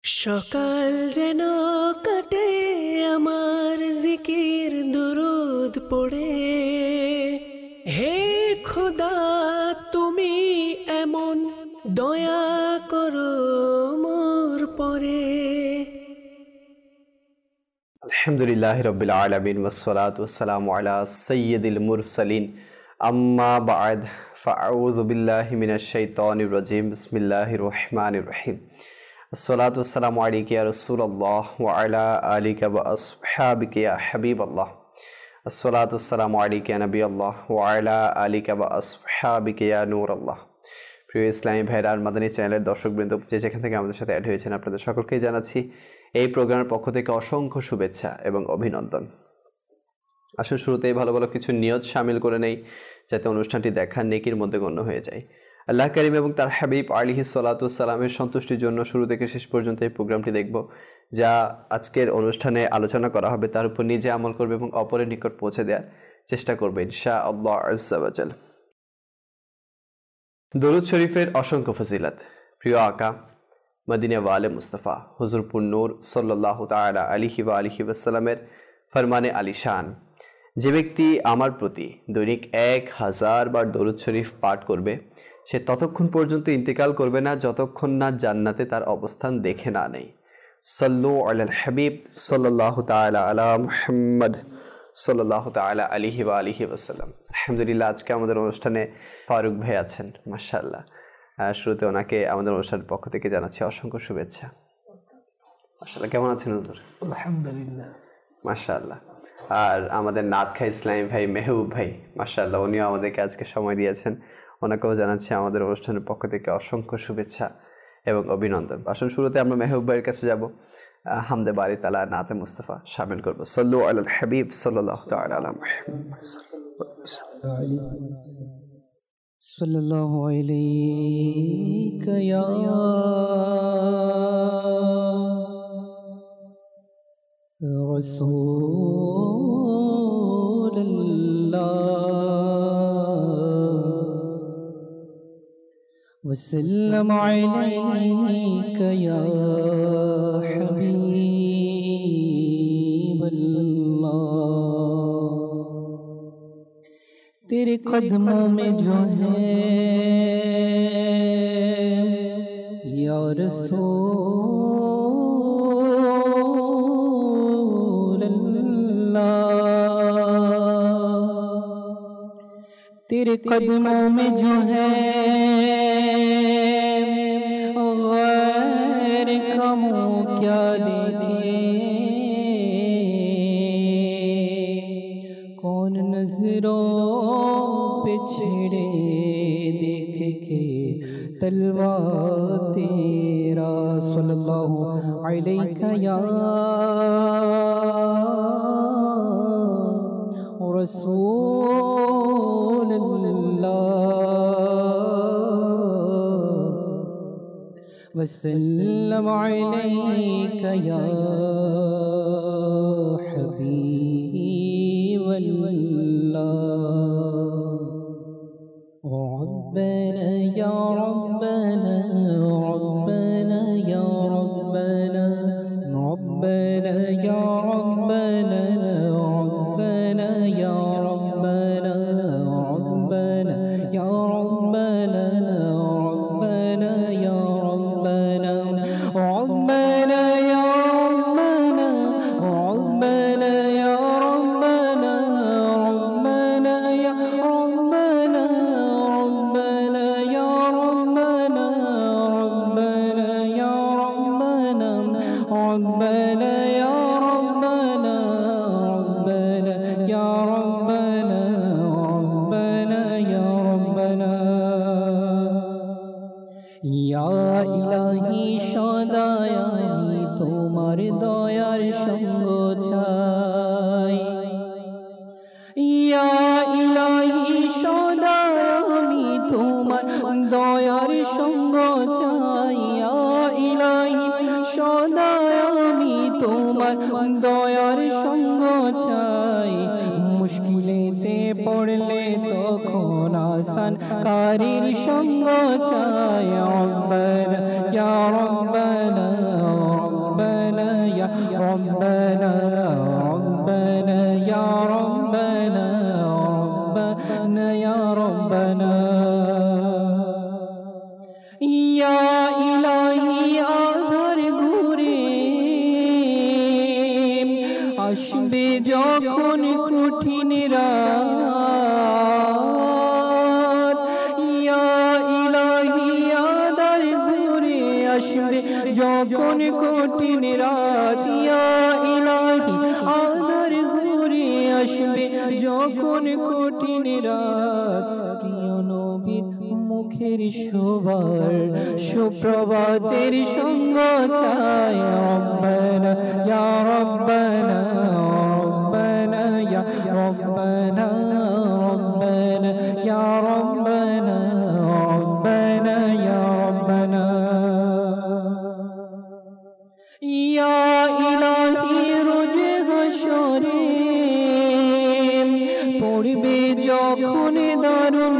সকাল যেন কাটে আমার জিকির দুরুদ পড়ে, হে খোদা তুমি এমন দয়া করো মোর পরে। আলহামদুলিল্লাহি রাব্বিল আলামিন ওয়াসসালাতু ওয়াসসালামু আলা সাইয়্যিদিল মুরসালিন আম্মা বা'দ ফাআউযু বিল্লাহি মিনাশ শাইতানির রাজিম বিসমিল্লাহির রহমানির রহিম। আসসালাতু ওয়াসসালামু আলাইকা ইয়া রাসূলুল্লাহ ওয়া আলা আলিকা ওয়া আসহাবিকা ইয়া হাবিবাল্লাহ। আসসালাতু ওয়াসসালামু আলাইকা ইয়া নবিয়াল্লাহ ওয়া আলা আলিকা ওয়া আসহাবিকা ইয়া নূরাল্লাহ। প্রিয় ইসলামী ভাইরা, মাদানী চ্যানেলের দর্শকবৃন্দ যে যেখান থেকে আমাদের সাথে অ্যাড হয়েছেন, আপনাদের সকলকেই জানাচ্ছি এই প্রোগ্রামের পক্ষ থেকে অসংখ্য শুভেচ্ছা এবং অভিনন্দন। আসলে শুরুতেই ভালো ভালো কিছু নিয়ত শামিল করে নেই, যাতে অনুষ্ঠানটি দেখার নেকির মধ্যে গণ্য হয়ে যায়। আল্লাহ কারীম এবং তার হাবিব আলাইহিস সালাতু ওয়াস সালামের সন্তুষ্টির জন্য শুরু থেকে শেষ পর্যন্ত এই প্রোগ্রামটি দেখব। যা আজকের অনুষ্ঠানে আলোচনা করা হবে তার উপর নিজে আমল করবে এবং অপরের নিকট পৌঁছে দেওয়ার চেষ্টা করবে ইনশাআল্লাহ আজ্জা ওয়া জাল। দরুদ শরীফের অসংখ্য ফজিলত। প্রিয় আকা মদিনা ওয়ালে মুস্তাফা হুজুর নূর সাল্লাল্লাহু তাআলা আলাইহি ওয়া আলিহি ওয়াসাল্লামের ফরমানে আলিশান, যে ব্যক্তি আমার প্রতি দৈনিক 1000 বার দরুদ শরীফ পাঠ করবে, সে ততক্ষণ পর্যন্ত ইন্তেকাল করবে না যতক্ষণ না জান্নাতে তার অবস্থান দেখে না নেই। সাল্লু আলাল হাবিব সাল্লাল্লাহু তাআলা আলা মুহাম্মদ সাল্লাল্লাহু তাআলা আলাইহি ওয়া আলিহি ওয়াসাল্লাম। আলহামদুলিল্লাহ, আজকে আমাদের অনুষ্ঠানে ফারুক ভাই আছেন, মাশাআল্লাহ। শুরুতে ওনাকে আমাদের অনুষ্ঠানের পক্ষ থেকে জানাচ্ছি অসংখ্য শুভেচ্ছা। মাশাআল্লাহ, কেমন আছেন হুজুর? আলহামদুলিল্লাহ, মাশাআল্লাহ। আর আমাদের নাতখা ইসলামী ভাই মেহবুব ভাই, মাশাআল্লাহ, উনিও আমাদেরকে আজকে সময় দিয়েছেন, ওনাকেও জানাচ্ছি আমাদের অনুষ্ঠানের পক্ষ থেকে অসংখ্য শুভেচ্ছা এবং অভিনন্দন। আসুন শুরুতে আমরা মেহবুব ভাইয়ের কাছে যাব, হামদে বারি তালা নাতে মুস্তাফা শামিল করবো। সাল্লু আলাল হাবিব সাল্লাল্লাহু তাআলা আলা মুহাম্মদ সাল্লাল্লাহু আলাইকা ইয়া রাসূলুল্লাহ وسلم عليك يا حبيب الله. तेरे कदमों में जो है या रसूल अल्लाह, तेरे कदमों में जो है गैर का मुँह क्या देखे, कौन नजरों पे छिड़े देख के तलवा तेरा। सल्लल्लाहु अलैका या रसूल अल्लाह वसल्लम अलैका या हबीब अल्लाह। रब्बना या रब्बना रब्बना या रब्बना रब्बना या रब्बना रब्बना या रब्बना रब्बना या रब्बना रब्बना या रब्बना रब्बना या रब्बना रब्बना या रब्बना रब्बना या रब्बना रब्बना या रब्बना रब्बना या रब्बना रब्बना या रब्बना रब्बना या रब्बना रब्बना या रब्बना। या इलाही सदाय आमी तोमार दयार संग चाই, या इलाही सदाय आमी तोमार दयार संग चाই, या इलाही सदाय आमी तोमार दयार संग চাই। মুশকিলেতে পড়লে তখন আসান কারীর সঙ্গ চাই। রব্বানা ইয়া রব্বানা ربنا ربنا يا ربنا ربنا يا ربنا يا إلهي আধার ঘুরে আসবে যখন কঠিন রাত ইয়া ইলাহি আধার ঘুরে আসবে যখন কঠিন রাত ইয়া ইলাহি আধার ঘুরে আসবে যখন কঠিন রাত প্রিয় নবীর মুখের শোভার সুপ্রভাতের সঙ্গ চাই রব্বানা ইয়া রব্বানা রব্বানা ইয়া রব্বানা রব্বানা ইয়া রব্বানা রব্বানা ইয়া রব্বানা ইয়া ইলাহি রোজ হাশরে পড়বে যখন দারুণ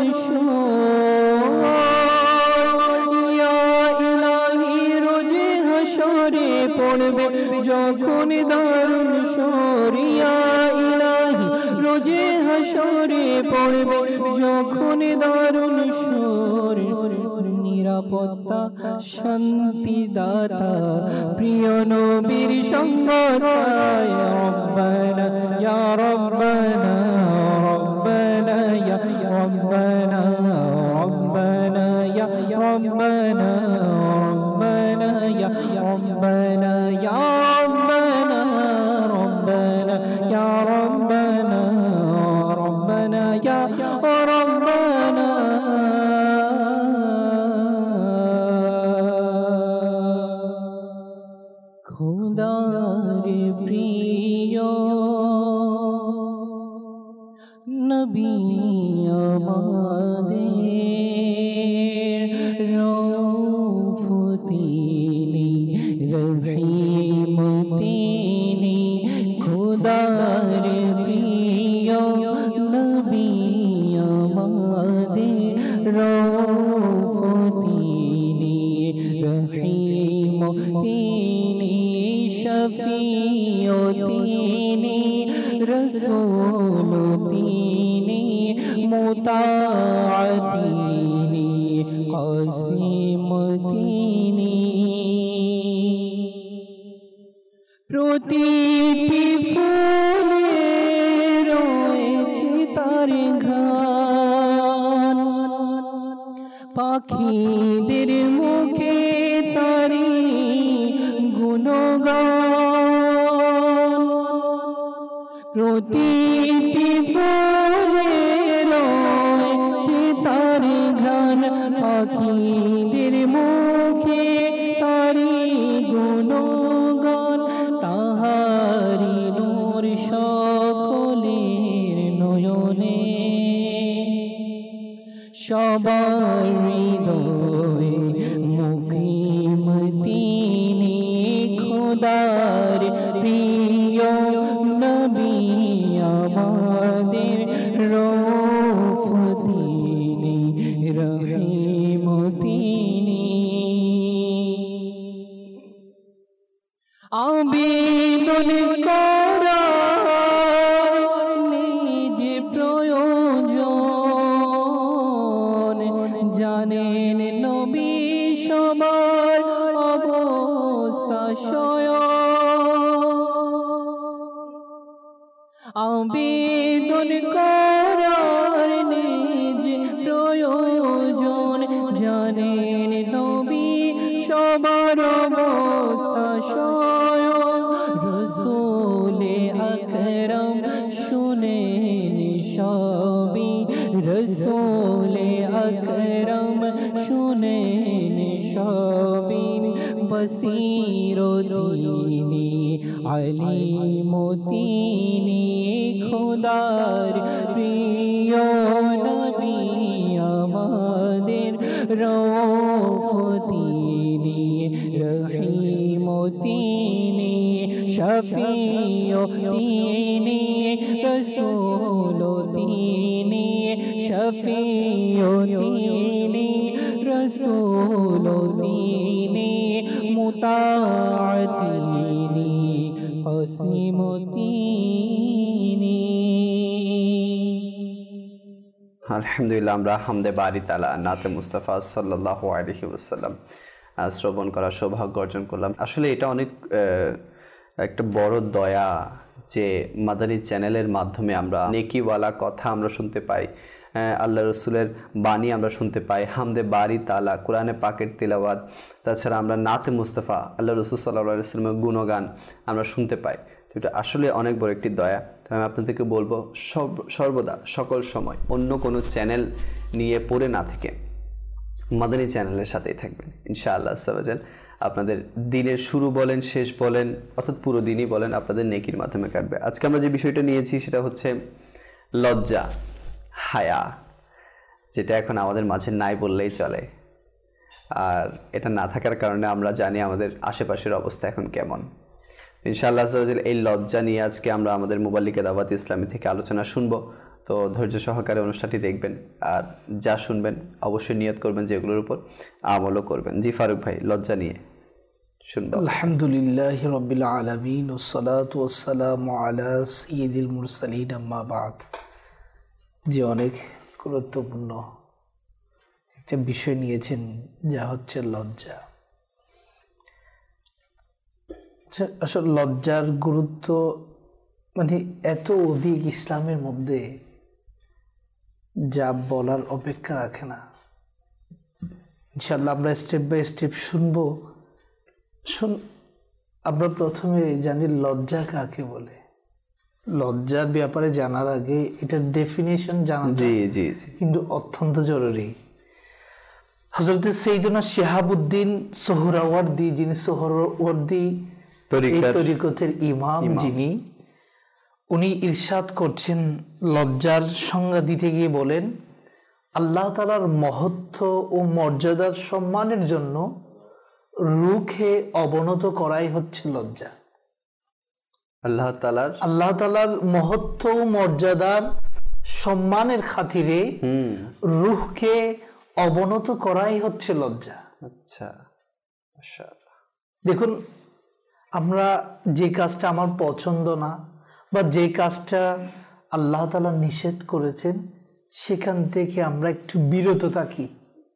পড়বে যখন দারুণ সরিয়া ইলাহি রোজে হাসরে পড়বে যখন দারুণ সর নিরাপত্তা শান্তি দাতা প্রিয় নবীর সঙ্গ চাই রব্বানা ইয়া রব্বানা রব্বানা ইয়া রব্বানা রব্বানা ইয়া রব্বানা ربنا يا ربنا يا ربنا ربنا يا ربنا ربنا يا ربنا খুদার প্রিয় নবী আমাদের তিনি রহিম তিনি খুদার প্রিয় নবী আমাদের রউফ তিনি রহিম তিনি শফিউ তিনি রসূল তিনি মুতা তিনি কাসিম তিনি প্রতিটি ফুলে রয়েছে তার ঘ্রাণ পাখিদের মুখে তারি গুণগান প্রতিটি ফুলে রয়েছে তার ঘ্রাণ পাখিদের মুখে তারি গুণগান তাহারি নূর সকলের নয়নে সবার হৃদয়ে মুকিম তিনি খোদার প্রিয় নবী আমাদের রউফ তিনি রহিম তিনি আবেদন করা নিজ প্রয়োজন জানেন নবী সবার অবস্থা আবেদন করার নিজ প্রয়োজন জানেন নবী সবার অবস্থা রসূলে আকরাম শুনেন সবই রসূলে আকরাম শুনেন সবই বসীর তিনি আলিম তিনি খোদার প্রিয় নবী আমাদের রউফ তিনি রহিম তিনি শফিউ তিনি রসূল তিনি শফিউ তিনি রসূল তিনি মুতা তিনি ওয়াসিমতিনি। আলহামদুলিল্লাহ, আমরা হামদে বারি তাআলা নাতে মুস্তাফা সাল্লাল্লাহু আলাইহি ওয়াসাল্লাম শ্রবণ করার সৌভাগ্য অর্জন করলাম। আসলে এটা অনেক একটা বড় দয়া যে মাদানী চ্যানেলের মাধ্যমে আমরা নেকিওয়ালা কথা আমরা শুনতে পাই, আল্লাহ রসুলের বাণী আমরা শুনতে পাই, হামদে বারি তাআলা, কোরআনে পাকের তিলাওয়াত, তাছাড়া আমরা নাতে মুস্তাফা আল্লাহ রসুল সাল্লাল্লাহু আলাইহি ওয়াসাল্লামের গুণগান আমরা শুনতে পাই। তো এটা আসলে অনেক বড় একটি দয়া। তো আমি আপনাদেরকে বলবো সর্বদা সকল সময় অন্য কোনো চ্যানেল নিয়ে পড়ে না থেকে মাদানী চ্যানেলের সাথেই থাকবেন। ইনশাআল্লাহ আজ্জাওয়াজাল আপনাদের দিনের শুরু বলেন, শেষ বলেন, অর্থাৎ পুরো দিনই বলেন, আপনাদের নেকির মাধ্যমে কাটবে। আজকে আমরা যে বিষয়টা নিয়েছি সেটা হচ্ছে লজ্জা, হায়া, যেটা এখন আমাদের মাঝে নাই বললেই চলে। আর এটা না থাকার কারণে আমরা জানি আমাদের আশেপাশের অবস্থা এখন কেমন। ইনশাআল্লাহ আজ্জাওয়াজাল এই লজ্জা নিয়ে আজকে আমরা আমাদের মুবাল্লিগে দাওয়াত ইসলামী থেকে আলোচনা শুনবো। তো ধৈর্য সহকারে অনুষ্ঠানটি দেখবেন, আর যা শুনবেন অবশ্যই নিয়ত করবেন যেগুলোর উপর আমলও করবেন। জি ফারুক ভাই, লজ্জা নিয়ে শুনবো। আলহামদুলিল্লাহ রাব্বিল আলামিন ওয়াসসালাতু ওয়াসসালামু আলা সাইয়্যিদিল মুরসালিন, আম্মা বাদ। যে অনেক গুরুত্বপূর্ণ একটা বিষয় নিয়েছেন, যা হচ্ছে লজ্জা। আসলে লজ্জার গুরুত্ব মানে এত অধিক ইসলামের মধ্যে, যা বলার অপেক্ষা রাখে না। ইনশাআল্লাহ আমরা স্টেপ বাই স্টেপ শুনবো। আমরা প্রথমে জানি লজ্জা কাকে বলে। লজ্জার ব্যাপারে জানার আগে এটার ডেফিনেশন জানা জি জি জি কিন্তু অত্যন্ত জরুরি। হযরত সাইয়েদনা শিহাবুদ্দিন সোহরাওয়ার্দী, যিনি সোহরাওয়ার্দী এই তরিকতের ইমাম, যিনি উনি ইরশাদ করছেন, লজ্জার সংজ্ঞা দিতে গিয়ে বলেন, আল্লাহ তাআলার মহত্ব ও মর্যাদার সম্মানের জন্য রুখে অবনত করাই হচ্ছে লজ্জা। আল্লাহ তাআলার মহত্ব ও মর্যাদার সম্মানের খাতিরে রুহকে অবনত করাই হচ্ছে লজ্জা। আচ্ছা, মাশাআল্লাহ। দেখুন, আমরা যে কাজটা আমার পছন্দ না বা যে কাজটা আল্লাহ তাআলা নিষেধ করেছেন, সেখান থেকে আমরা একটু বিরত থাকি,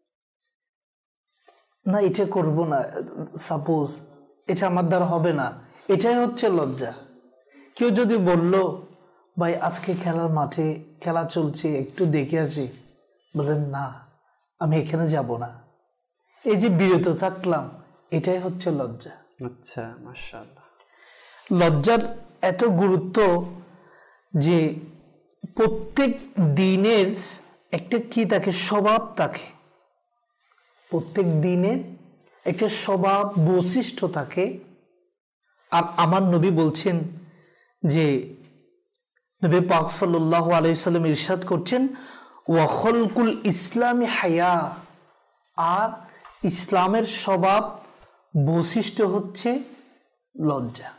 না এটা করব না, সাপোজ এটা আমার দ্বারা হবে না, এটাই হচ্ছে লজ্জা। কেউ যদি বলল, ভাই আজকে খেলার মাঠে খেলা চলছে, একটু দেখে আসি, বলেন না আমি এখানে যাব না, এই যে বিরত থাকলাম, এটাই হচ্ছে লজ্জা। আচ্ছা, মাশাআল্লাহ। লজ্জার এত গুরুত্ব যে প্রত্যেক দিনের একটা কি থাকে, স্বভাব থাকে। প্রত্যেক দিনের একটা স্বভাব বৈশিষ্ট্য থাকে। আর আমার নবী বলছেন যে, নবী পাক সাল্লাল্লাহু আলাইহি ওয়াসাল্লাম ইরশাদ করছেন, ওয়া খলকুল ইসলামি হায়া, আর ইসলামের স্বভাব বৈশিষ্ট্য হচ্ছে লজ্জা।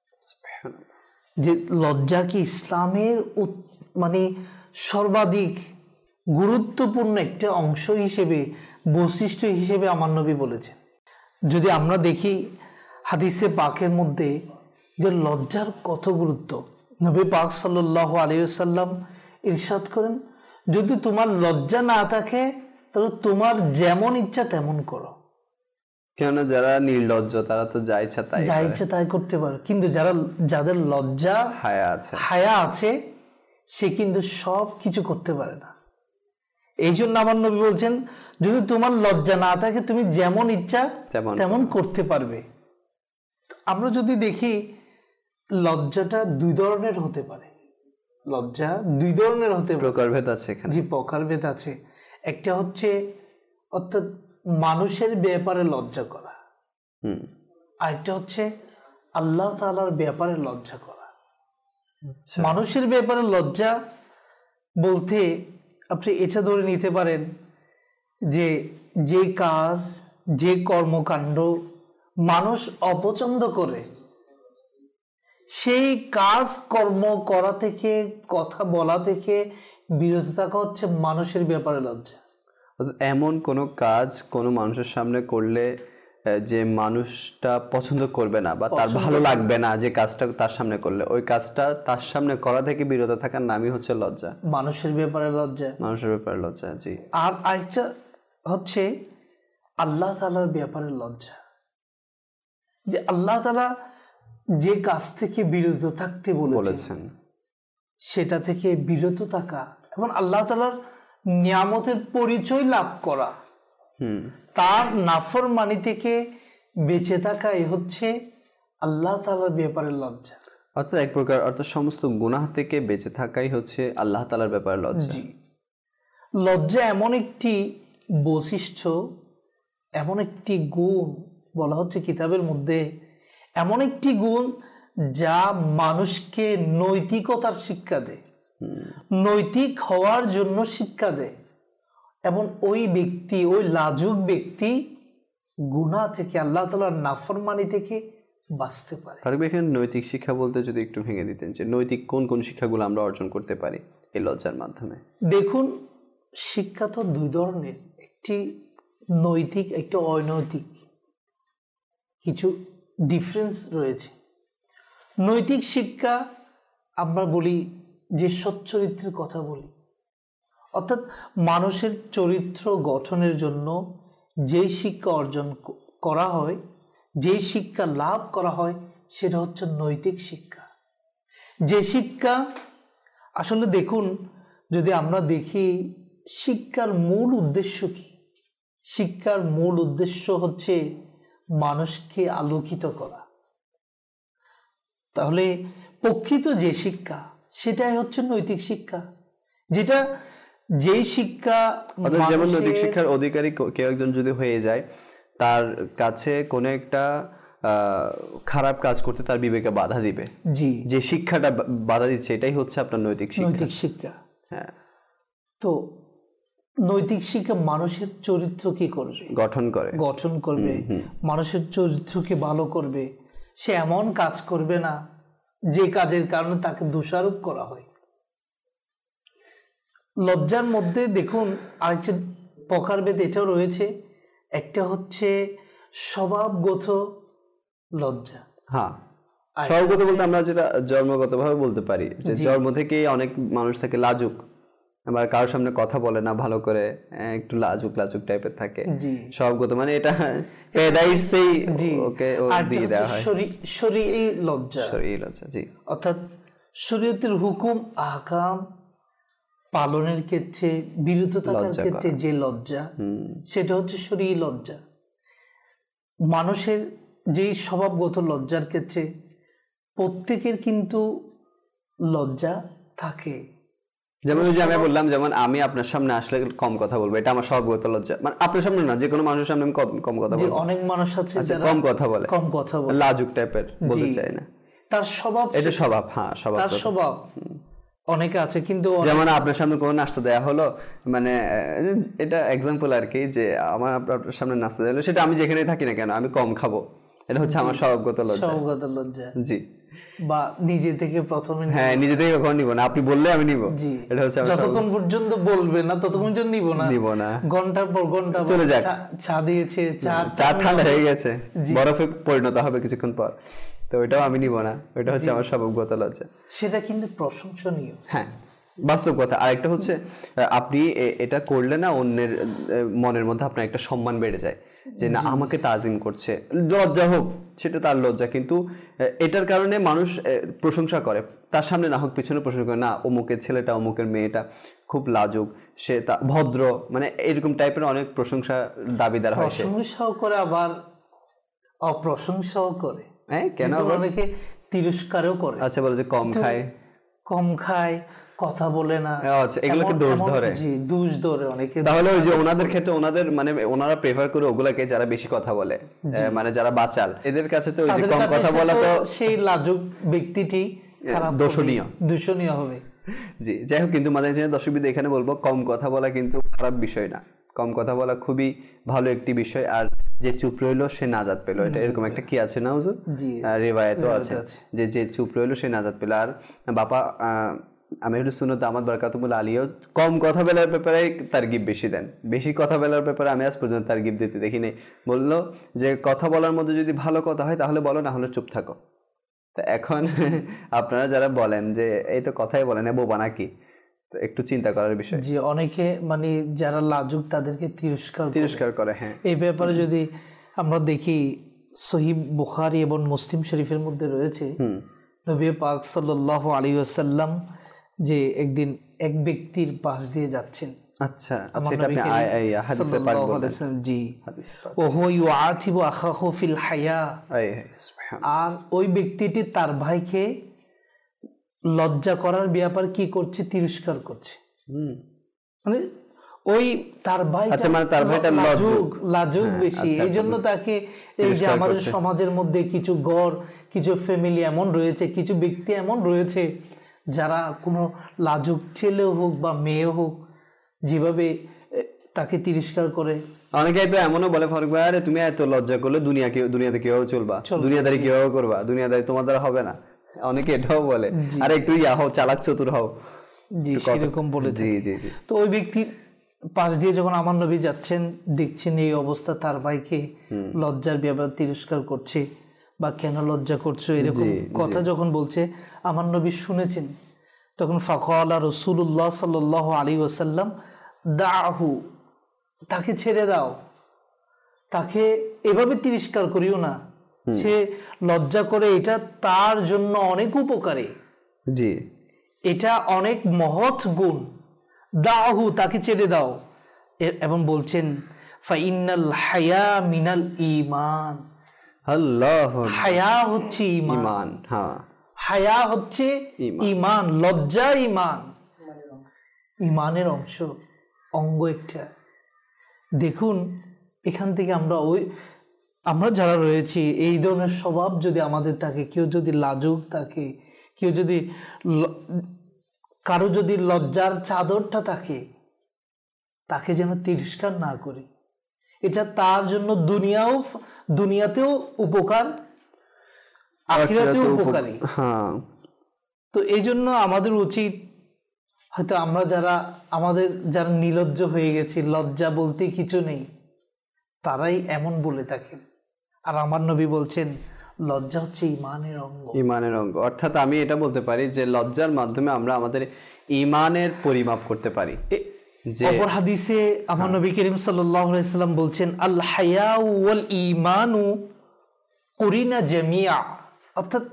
যে লজ্জা কি ইসলামের মানে সর্বাধিক গুরুত্বপূর্ণ একটা অংশ হিসেবে, বৈশিষ্ট্য হিসেবে আমার নবী বলেছেন। যদি আমরা দেখি হাদিসে পাকের মধ্যে যে লজ্জার কত গুরুত্ব, নবী পাক সাল্লাল্লাহু আলাইহি ওয়াসাল্লাম ইরশাদ করেন, যদি তোমার লজ্জা না থাকে তাহলে তোমার যেমন ইচ্ছা তেমন করো। কেননা যারা নির্লজ্জ তারা তো যা ইচ্ছা তাই করতে পারে, কিন্তু যাদের লজ্জা হায়া আছে সে কিন্তু সব কিছু করতে পারে না। এই জন্য আমার নবী বলছেন, যদি তোমার লজ্জা না থাকে তুমি যেমন ইচ্ছা তেমন করতে পারবে। আমরা যদি দেখি, লজ্জাটা দুই ধরনের হতে পারে। লজ্জা দুই ধরনের হতে পারে, প্রকারভেদ আছে এখানে। জি, প্রকারভেদ আছে। একটা হচ্ছে অর্থাৎ মানুষের ব্যাপারে লজ্জা করা, আরেকটা হচ্ছে আল্লাহ তাআলার ব্যাপারে লজ্জা করা। মানুষের ব্যাপারে লজ্জা বলতে আপনি এটা ধরে নিতে পারেন যে কাজ, যে কর্মকাণ্ড মানুষ অপছন্দ করে, সেই কাজ কর্ম করা থেকে, কথা বলা থেকে বিরত থাকা হচ্ছে মানুষের ব্যাপারে লজ্জা। এমন কোনো কাজ কোনো মানুষের সামনে করলে যে মানুষটা পছন্দ করবে না বা তার ভালো লাগবে না যে কাজটা তার সামনে করলে, ওই কাজটা তার সামনে করা থেকে বিরত থাকার নামই হচ্ছে লজ্জা। মানুষের ব্যাপারে লজ্জা, মানুষের ব্যাপারে লজ্জা। জি। আর আরেকটা হচ্ছে আল্লাহ তাআলার ব্যাপারে লজ্জা, যে আল্লাহ তাআলা যে কাজ থেকে বিরত থাকতে বলেছেন সেটা থেকে বিরত থাকা এবং আল্লাহ তাআলার নিয়ামতের পরিচয় লাভ করা, তার নাফরমানি থেকে বেঁচে থাকাই হচ্ছে আল্লাহ তাআলার ব্যাপারে লজ্জা। অর্থাৎ এক প্রকার অর্থাৎ সমস্ত গুনাহ থেকে বেঁচে থাকাই হচ্ছে আল্লাহ তাআলার ব্যাপারে লজ্জা। লজ্জা এমন একটি বৈশিষ্ট্য, এমন একটি গুণ, বলা হচ্ছে কিতাবের মধ্যে এমন একটি গুণ যা মানুষকে নৈতিকতার শিক্ষা দেয়, নৈতিক হওয়ার জন্য শিক্ষা দেয়, এবং ওই ব্যক্তি, ওই লাজুক ব্যক্তি গুনাহ থেকে, আল্লাহ তাআলার নাফরমানি থেকে বাঁচতে পারে। তার এখানে নৈতিক শিক্ষা বলতে যদি একটু ভেঙে দিতেন যে নৈতিক কোন কোন শিক্ষাগুলো আমরা অর্জন করতে পারি এই লজ্জার মাধ্যমে। দেখুন, শিক্ষা তো দুই ধরনের, একটি নৈতিক, একটা অনৈতিক, কিছু ডিফারেন্স রয়েছে। নৈতিক শিক্ষা আমরা বলি যে সচ্চরিত্রের কথা বলি, অর্থাৎ মানুষের চরিত্র গঠনের জন্য যে শিক্ষা অর্জন করা হয়, যে শিক্ষা লাভ করা হয়, সেটা হচ্ছে নৈতিক শিক্ষা। যে শিক্ষা আসলে দেখুন, যদি আমরা দেখি শিক্ষার মূল উদ্দেশ্য কি, শিক্ষার মূল উদ্দেশ্য হচ্ছে মানুষকে আলোকিত করা। তাহলে প্রকৃত যে শিক্ষা সেটাই হচ্ছে নৈতিক শিক্ষা, যেটা যেই শিক্ষা, যেমন নৈতিক শিক্ষার অধিকারী কেউ একজন যদি হয়ে যায়, তার কাছে কোনো একটা খারাপ কাজ করতে তার বিবেকে বাধা দিবে, যে শিক্ষাটা বাধা দিচ্ছে, এটাই হচ্ছে আপনার নৈতিক শিক্ষা। হ্যাঁ। তো নৈতিক শিক্ষা মানুষের চরিত্র কি করবে, গঠন করবে, মানুষের চরিত্রকে ভালো করবে। সে এমন কাজ করবে না যে কাজের কারণে তাকে দোষারোপ করা হয়। লজ্জার মধ্যে দেখুন আরেকটা প্রকারভেদ এটাও রয়েছে, একটা হচ্ছে স্বভাবগত লজ্জা। হ্যাঁ, স্বভাবগত বলতে আমরা যেটা জন্মগতভাবে বলতে পারি, যে জন্ম থেকেই অনেক মানুষ থাকে লাজুক, আবার কারোর সামনে কথা বলে না ভালো করে, একটু লাজুক টাইপের থাকে। স্বভাবগত মানে এটা পেদাইশই ওকে দিয়ে দেওয়া হয়। শরীয়ী লজ্জা, জি, অর্থাৎ শরীয়তের হুকুম আহকাম পালনের ক্ষেত্রে বিরত থাকার ক্ষেত্রে যে লজ্জা, সেটা হচ্ছে শরীয়ী লজ্জা। মানুষের যেই স্বভাবগত লজ্জার ক্ষেত্রে প্রত্যেকের কিন্তু লজ্জা থাকে। যেমন ওই যে আমি বললাম, যেমন আমি আপনার সামনে আসলে কম কথা বলবো, এটা আমার স্বভাবগত লজ্জা। মানে আপনার সামনে না, যে কোনো মানুষের সামনে আমি কম কথা বলবো। অনেক মানুষ আছে যারা কম কথা বলে, লাজুক টাইপের, বলতে চাই না, তার স্বভাব, এটা স্বভাব। হ্যাঁ, তার স্বভাব। অনেকে আছে কিন্তু, যেমন আপনার সামনে কোনো নাস্তা দেয়া হলো, মানে এটা এক্সাম্পল আর কি, যে আমার আপনার সামনে নাস্তা দেওয়া হলো, সেটা আমি যেখানেই থাকি না কেন আমি কম খাবো, এটা হচ্ছে আমার স্বভাবগত লজ্জা। জি। বা নিজে থেকে প্রথমে, হ্যাঁ, নিজে থেকে কখনো নিব না, আপনি বললে আমি নিব, এটা হচ্ছে যতক্ষণ পর্যন্ত বলবে না ততক্ষণ পর্যন্ত নিব না। ঘন্টার পর ঘন্টা চলে যায়, চা দিয়েছে, চা ঠান্ডা হয়ে গেছে, বরফে পরিণত হবে কিছুক্ষণ পর, তো ওইটাও আমি নিব না, ওইটা হচ্ছে আমার স্বভাবগত লজ্জা। সেটা কিন্তু প্রশংসনীয়। হ্যাঁ, বাস্তব কথা। আরেকটা হচ্ছে, আপনি এটা করলে না অন্যের মনের মধ্যে আপনার একটা সম্মান বেড়ে যায়, যে না আমাকে তাজিম করছে, লজ্জা হোক সেটা তার লজ্জা, কিন্তু এটার কারণে মানুষ প্রশংসা করে, তার সামনে না হোক পিছনে প্রশংসা করে, না অমুকের ছেলেটা, অমুকের মেয়েটা খুব লাজুক, সে ভদ্র, মানে এরকম টাইপের অনেক প্রশংসা দাবিদার হয়, প্রশংসাও করে আবার অপ্রশংসাও করে। হ্যাঁ, কেন? অনেকে তিরস্কারও করে। আচ্ছা, বলে যে কম খায়, কথা বলে না, আচ্ছা, এগুলোকে দোষ ধরে অনেকে। তাহলে ওই যে ওনাদের ক্ষেত্রে ওনাদের মানে ওনারা প্রেফার করে ওগুলাকে যারা বেশি কথা বলে, মানে যারা বাচাল, এদের কাছে তো ওই যে কম কথা বলা তো সেই লাজুক ব্যক্তিটি খারাপ, দূষণীয় হবে। জি, যাই হোক, কিন্তু মাদানী চ্যানেল দর্শকবৃন্দ, এখানে বলবো কম কথা বলা কিন্তু খারাপ বিষয় না, কম কথা বলা খুবই ভালো একটি বিষয়। আর যে চুপ রইলো সে নাজাত পেলো, এটা এরকম একটা কি আছে না হুজুর, রিওয়ায়াতও আছে, যে চুপ রইলো সে নাজাত পেলো। আর বাবা আমি একটু সুন্নত আহমদ বারকাতুল আলিও কম কথা বলার ব্যাপারে তারগিব বেশি দেন, বেশি কথা বলার ব্যাপারে আমি আজ পর্যন্ত তারগিব দিতে দেখিনি। বললো যে কথা বলার মধ্যে যদি ভালো কথা হয় তাহলে বলো, না হলে চুপ থাকো। তা এখন আপনারা যারা বলেন যে এই তো কথাই বলেন, বোবা নাকি, একটু চিন্তা করার বিষয়। যে অনেকে মানে যারা লাজুক তাদেরকে তিরস্কার করে। হ্যাঁ, এই ব্যাপারে যদি আমরা দেখি সহিহ বুখারী এবং মুসলিম শরীফের মধ্যে রয়েছে, নবী পাক সাল্লাল্লাহু আলাইহি ওয়াসাল্লাম যে একদিন এক ব্যক্তির পাশ দিয়ে যাচ্ছেন। আচ্ছা, এটা আপনি হাদিসে পাক বলেন। জি, ও হুয়া ইউআতিবু আখাহু ফিল হায়া, আর ওই ব্যক্তিটি তার ভাইকে লজ্জা করার ব্যাপার কি করছে, তিরস্কার করছে। মানে ওই তার ভাই, আচ্ছা, মানে তার ভাইটা লাজুক বেশি, এই জন্য তাকে এই যে আমাদের সমাজের মধ্যে কিছু গড়, কিছু ফ্যামিলি এমন রয়েছে, কিছু ব্যক্তি এমন রয়েছে যারা কোনো লাজুক ছেলে হোক বা মেয়ে হোক যেভাবে তাকে তিরস্কার করে। অনেকে তো এমনও বলে, ফারুক ভাই আরে তুমি এত লজ্জা করলে দুনিয়াতে কিভাবে চলবা, দুনিয়াদারি কিভাবে করবা, দুনিয়াদারি তোমার দ্বারা হবে না। অনেকে এটাও বলে, আরে একটু হও, চালাক চতুর হও। জি, সেরকম বলে। জি জি জি। তো ওই ব্যক্তির পাশ দিয়ে যখন আমার নবী যাচ্ছেন, দেখছেন এই অবস্থা, তার ভাইকে লজ্জার ব্যাপার তিরস্কার করছে বা কেন লজ্জা করছো এরকম কথা যখন বলছে, আমার নবী শুনেছেন। তখন ফাকালা রাসূলুল্লাহ সাল্লাল্লাহু আলাইহি ওয়াসাল্লাম দাহু, তাকে ছেড়ে দাও, তাকে এভাবে তিরস্কার করিও না, সে লজ্জা করে, এটা তার জন্য অনেক উপকারী। জি, এটা অনেক মহৎ গুণ। দাহু, তাকে ছেড়ে দাও। এবং বলছেন ফাইনাল হায়া মিনাল ঈমান, আল্লাহু হায়া হচ্ছে ঈমান। হ্যাঁ, হায়া হচ্ছে ঈমান, লজ্জা ঈমানের অঙ্গ একটা। দেখুন এখান থেকে আমরা যারা রয়েছি, এই ধরনের স্বভাব যদি আমাদের থাকে, কেউ যদি লাজুক থাকে, কেউ যদি কারো যদি লজ্জার চাদরটা থাকে, তাকে যেন তিরস্কার না করি। এটা তার জন্য দুনিয়াতেও উপকার, আখিরাতেও উপকারী। তো এই জন্য আমাদের উচিত, হয়তো আমরা যারা নির্লজ্জ হয়ে গেছি, লজ্জা বলতে কিছু নেই, তারাই এমন বলে থাকেন। আর আমার নবী বলছেন লজ্জা হচ্ছে ঈমানের অঙ্গ। অর্থাৎ আমি এটা বলতে পারি যে লজ্জার মাধ্যমে আমরা আমাদের ঈমানের পরিমাপ করতে পারি। অপর হাদিসে আমার নবী করিম সাল্লাল্লাহু আলাইহি সাল্লাম বলছেন আল হায়া ওয়াল ঈমানু কুরিনা জামিয়া, অর্থাৎ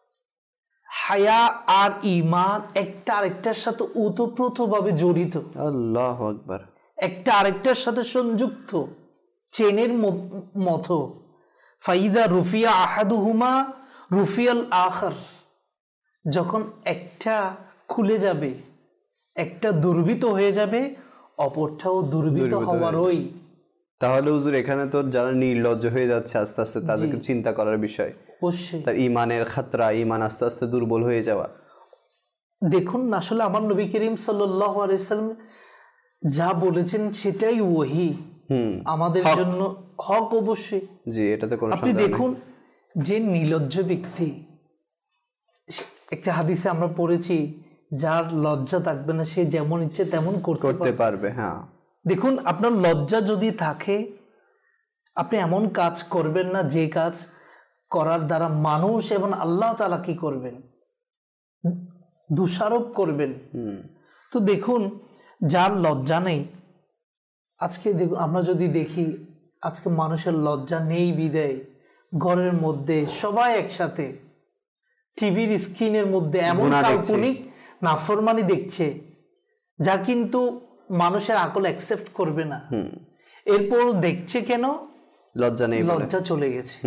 হায়া আর ঈমান একটা আরেকটার সাথে ওতপ্রোতভাবে জড়িত। আল্লাহু আকবার। একটা আরেকটার সাথে সংযুক্ত, চেনের মতো। ফাইদা রুফিয়া আহাদুহুমা রুফিয়াল আখার, যখন একটা খুলে যাবে, একটা দুর্বৃত হয়ে যাবে, অপরটাও দুর্বৃত হওয়ারই। তাহলে হুজুর এখানে তো যারা নির্লজ্জ হয়ে যাচ্ছে আস্তে আস্তে, তাদেরকে চিন্তা করার বিষয়। অবশ্যই তার ঈমানের খাতরা, ঈমান আস্তে আস্তে দুর্বল হয়ে যাওয়া। দেখুন আসলে আমার নবী করিম সাল্লাল্লাহু আলাইহি সাল্লাম যা বলেছেন সেটাই ওহী, আমাদের জন্য হক। অবশ্যই জি, এটাতে কোনো আপনি দেখুন যে নির্লজ্জ ব্যক্তি, একটা হাদিসে আমরা পড়েছি, যার লজ্জা থাকবে না সে যেমন ইচ্ছে তেমন করতে পারবে। হ্যাঁ, দেখুন আপনার লজ্জা যদি থাকে, আপনি এমন কাজ করবেন না যে কাজ করার দ্বারা মানুষ এবং আল্লাহ তাআলা কি করবেন, দোষারোপ করবেন। তো দেখুন যার লজ্জা নেই, আজকে দেখুন আমরা যদি দেখি, আজকে মানুষের লজ্জা নেই বিদায় ঘরের মধ্যে সবাই একসাথে টিভির স্ক্রিনের মধ্যে এমন কাল্পনিক নাফরমানি দেখছে, যা কিন্তু মানুষের আকল অ্যাকসেপ্ট করবে না। এরপর দেখছে কেন, লজ্জা নেই, লজ্জা চলে গেছে।